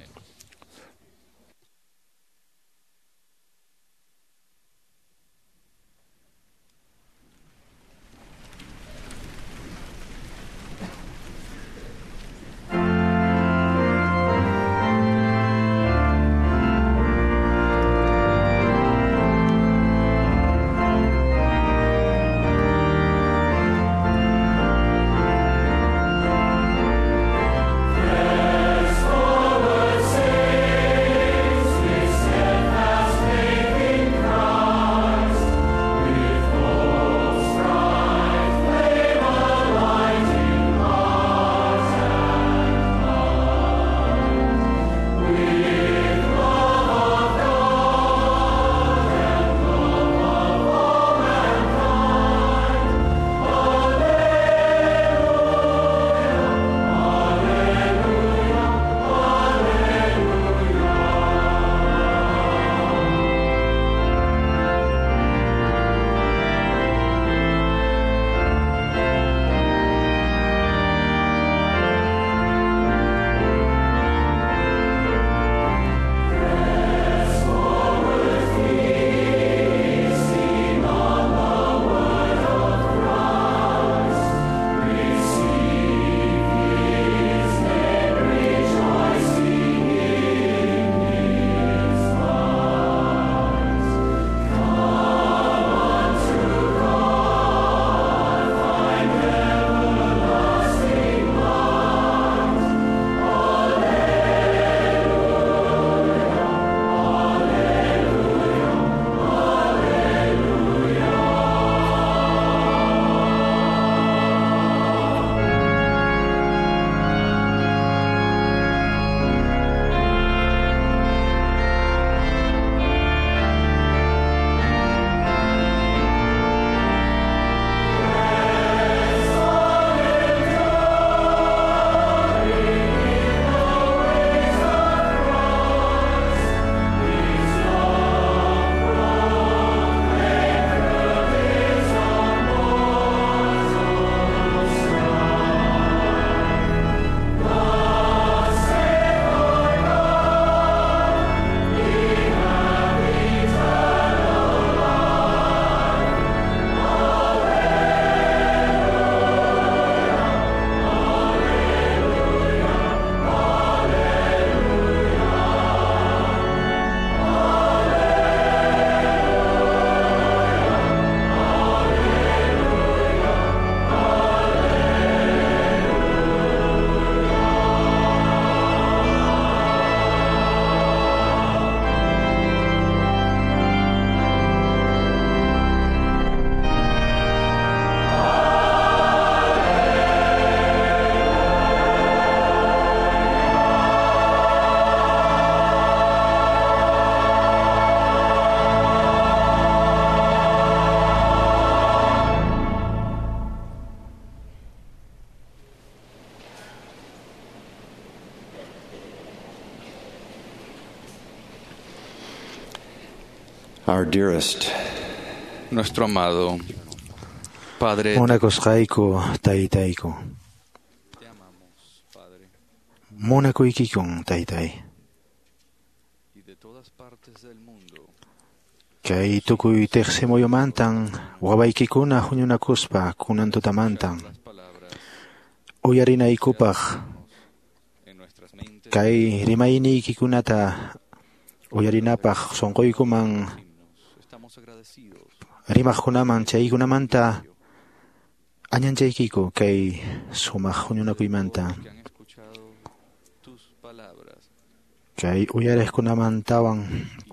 Our dearest, nuestro amado Padre, Monakosqayku taytayku. Munakuykikun taytay. Kay tukuy tiqsimuyomantan wawaykikuna huñunakuspa kunan tutamantan uyarinaykupaq kay rimaynikikunata uyarinapaq sonquykuman rimaqkunaman chaykunamanta añanchaykiku kay sumaq huñunakuymanta kay uyariqkunamantawan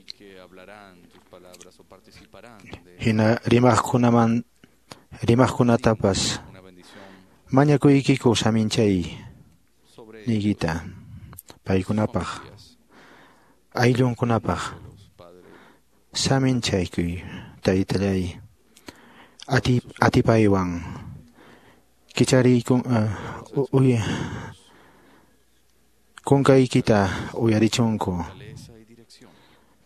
hina rimaqkunaman rimaqkunatapas mañakuykiku saminchay niykita paykunapaq ayllunkunapaq saminchaykuy taytallay ati atipaywan kichariykun uh, uy kunkaykita uyarichunku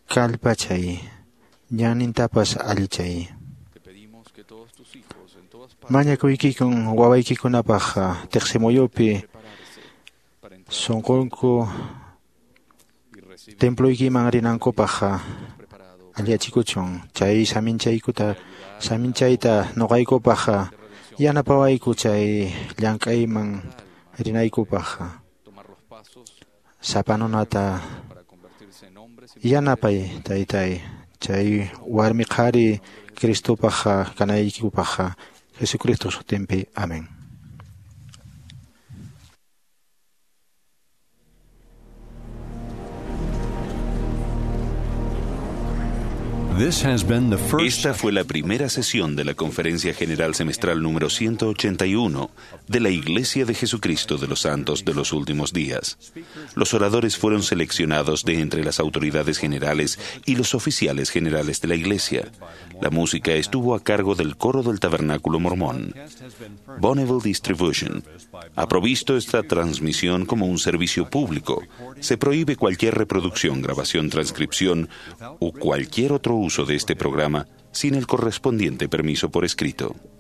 Kalpachay, Yanintapas Alichay. Mañakuykikun wawaykikunapaq tiqsimuyopi sonqunku temploykiman rinankupaq allachikuchun chay saminchaykuta saminchayta noqaykupaq yanapawayku chay llank'ayman rinaykupaq sapanunata yanapay taytay chay warmi qhari Cristopaq kanaykupaq Jesucristo sutinpi. Amén. Esta fue la primera sesión de la Conferencia General Semestral número ciento ochenta y uno de la Iglesia de Jesucristo de los Santos de los Últimos Días. Los oradores fueron seleccionados de entre las autoridades generales y los oficiales generales de la Iglesia. La música estuvo a cargo del coro del Tabernáculo Mormón. Bonneville Distribution ha provisto esta transmisión como un servicio público. Se prohíbe cualquier reproducción, grabación, transcripción o cualquier otro uso de este programa sin el correspondiente permiso por escrito.